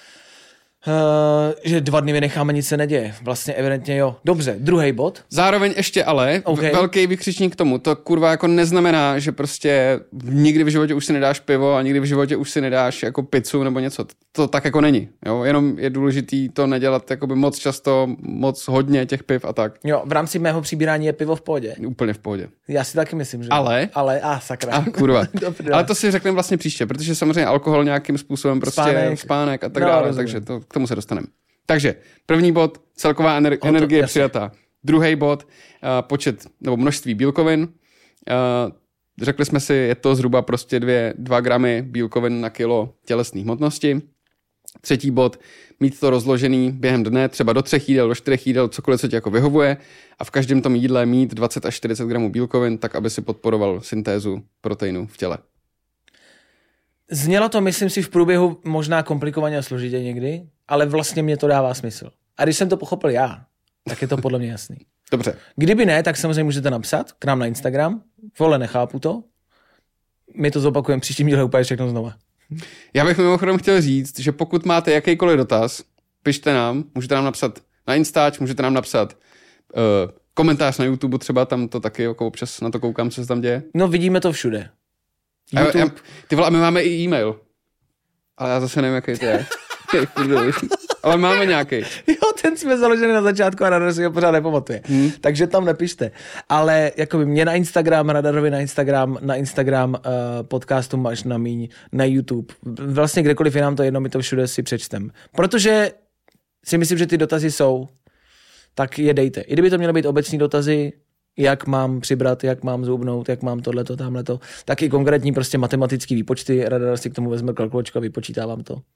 Uh, že dva dny vynecháme, nic se neděje. Vlastně evidentně jo. Dobře, druhý bod. Zároveň ještě ale, okay. velký vykřičník k tomu, to kurva jako neznamená, že prostě nikdy v životě už si nedáš pivo a nikdy v životě už si nedáš jako pizzu nebo něco. To tak jako není. Jo? Jenom je důležitý to nedělat jakoby moc často, moc hodně těch piv a tak. Jo, v rámci mého přibírání je pivo v pohodě. Úplně v pohodě. Já si taky myslím, že... Ale... Ale, a ah, sakra. A kurva. Ale to si řekneme vlastně příště, protože samozřejmě alkohol nějakým způsobem prostě spánek, spánek a tak no, dále, rozumím. Takže to, k tomu se dostaneme. Takže první bod, celková ener- to, energie jasný. Přijatá. Druhý bod, uh, počet nebo množství bílkovin. Uh, řekli jsme si, je to zhruba prostě dvě, dva gramy bílkovin na kilo tělesné hmotnosti. Třetí bod, mít to rozložený během dne, třeba do třech jídel, do čtyřech jídel, cokoliv se ti jako vyhovuje a v každém tom jídle mít dvacet až čtyřicet gramů bílkovin, tak aby si podporoval syntézu proteinu v těle. Znělo to, myslím si, v průběhu možná komplikovaně a složitě někdy, ale vlastně mě to dává smysl. A když jsem to pochopil já, tak je to podle mě jasný. Dobře. Kdyby ne, tak samozřejmě můžete napsat k nám na Instagram. Vole, nechápu to. My to zopakujeme příštím díle úplně všechno znova. Já bych mimochodem chtěl říct, že pokud máte jakýkoliv dotaz, pište nám, můžete nám napsat na Instač, můžete nám napsat uh, komentář na YouTube, třeba tam to taky jako občas na to koukám, co se tam děje. No vidíme to všude. YouTube. Já, ty vole, my máme i e-mail. Ale já zase nevím, jaký to je. Ale máme nějaký. Jo, ten jsme založili na začátku a Radar si ho pořád nepamatuje. Hmm. Takže tam nepište. Ale jakoby mě na Instagram, Radarovi na Instagram, na Instagram uh, podcastu máš na míň, na YouTube. Vlastně kdekoliv je nám to jedno, my to všude si přečtem. Protože si myslím, že ty dotazy jsou, tak je dejte. I kdyby to měly být obecní dotazy, jak mám přibrat, jak mám zhubnout, jak mám tohleto, tamhleto, tak i konkrétní prostě matematický výpočty. Radar si k tomu vezme kalkulačku a vypočítá vám to.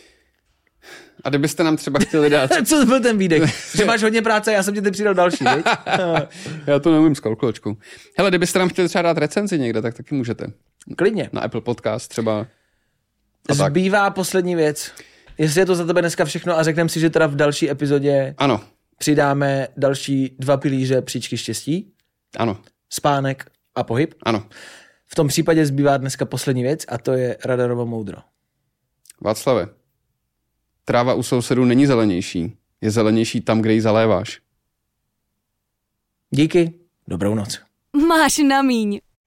A kdybyste nám třeba chtěli dát... Co byl ten výdek? Že máš hodně práce, já jsem ti teď přidal další, viď? Já to neumím s kalkulačkou. Hele, kdybyste nám chtěli třeba dát recenzi někde, tak taky můžete. Klidně. Na Apple Podcast třeba. Zbývá tak. Poslední věc. Jestli je to za tebe dneska všechno a řekneme si, že teda v další epizodě ano. přidáme další dva pilíře příčky štěstí. Ano. Spánek a pohyb. Ano. V tom případě zbývá dneska poslední věc a to je Radarovo moudro. Václave, tráva u sousedů není zelenější. Je zelenější tam, kde ji zaléváš. Díky. Dobrou noc. Máš na míň.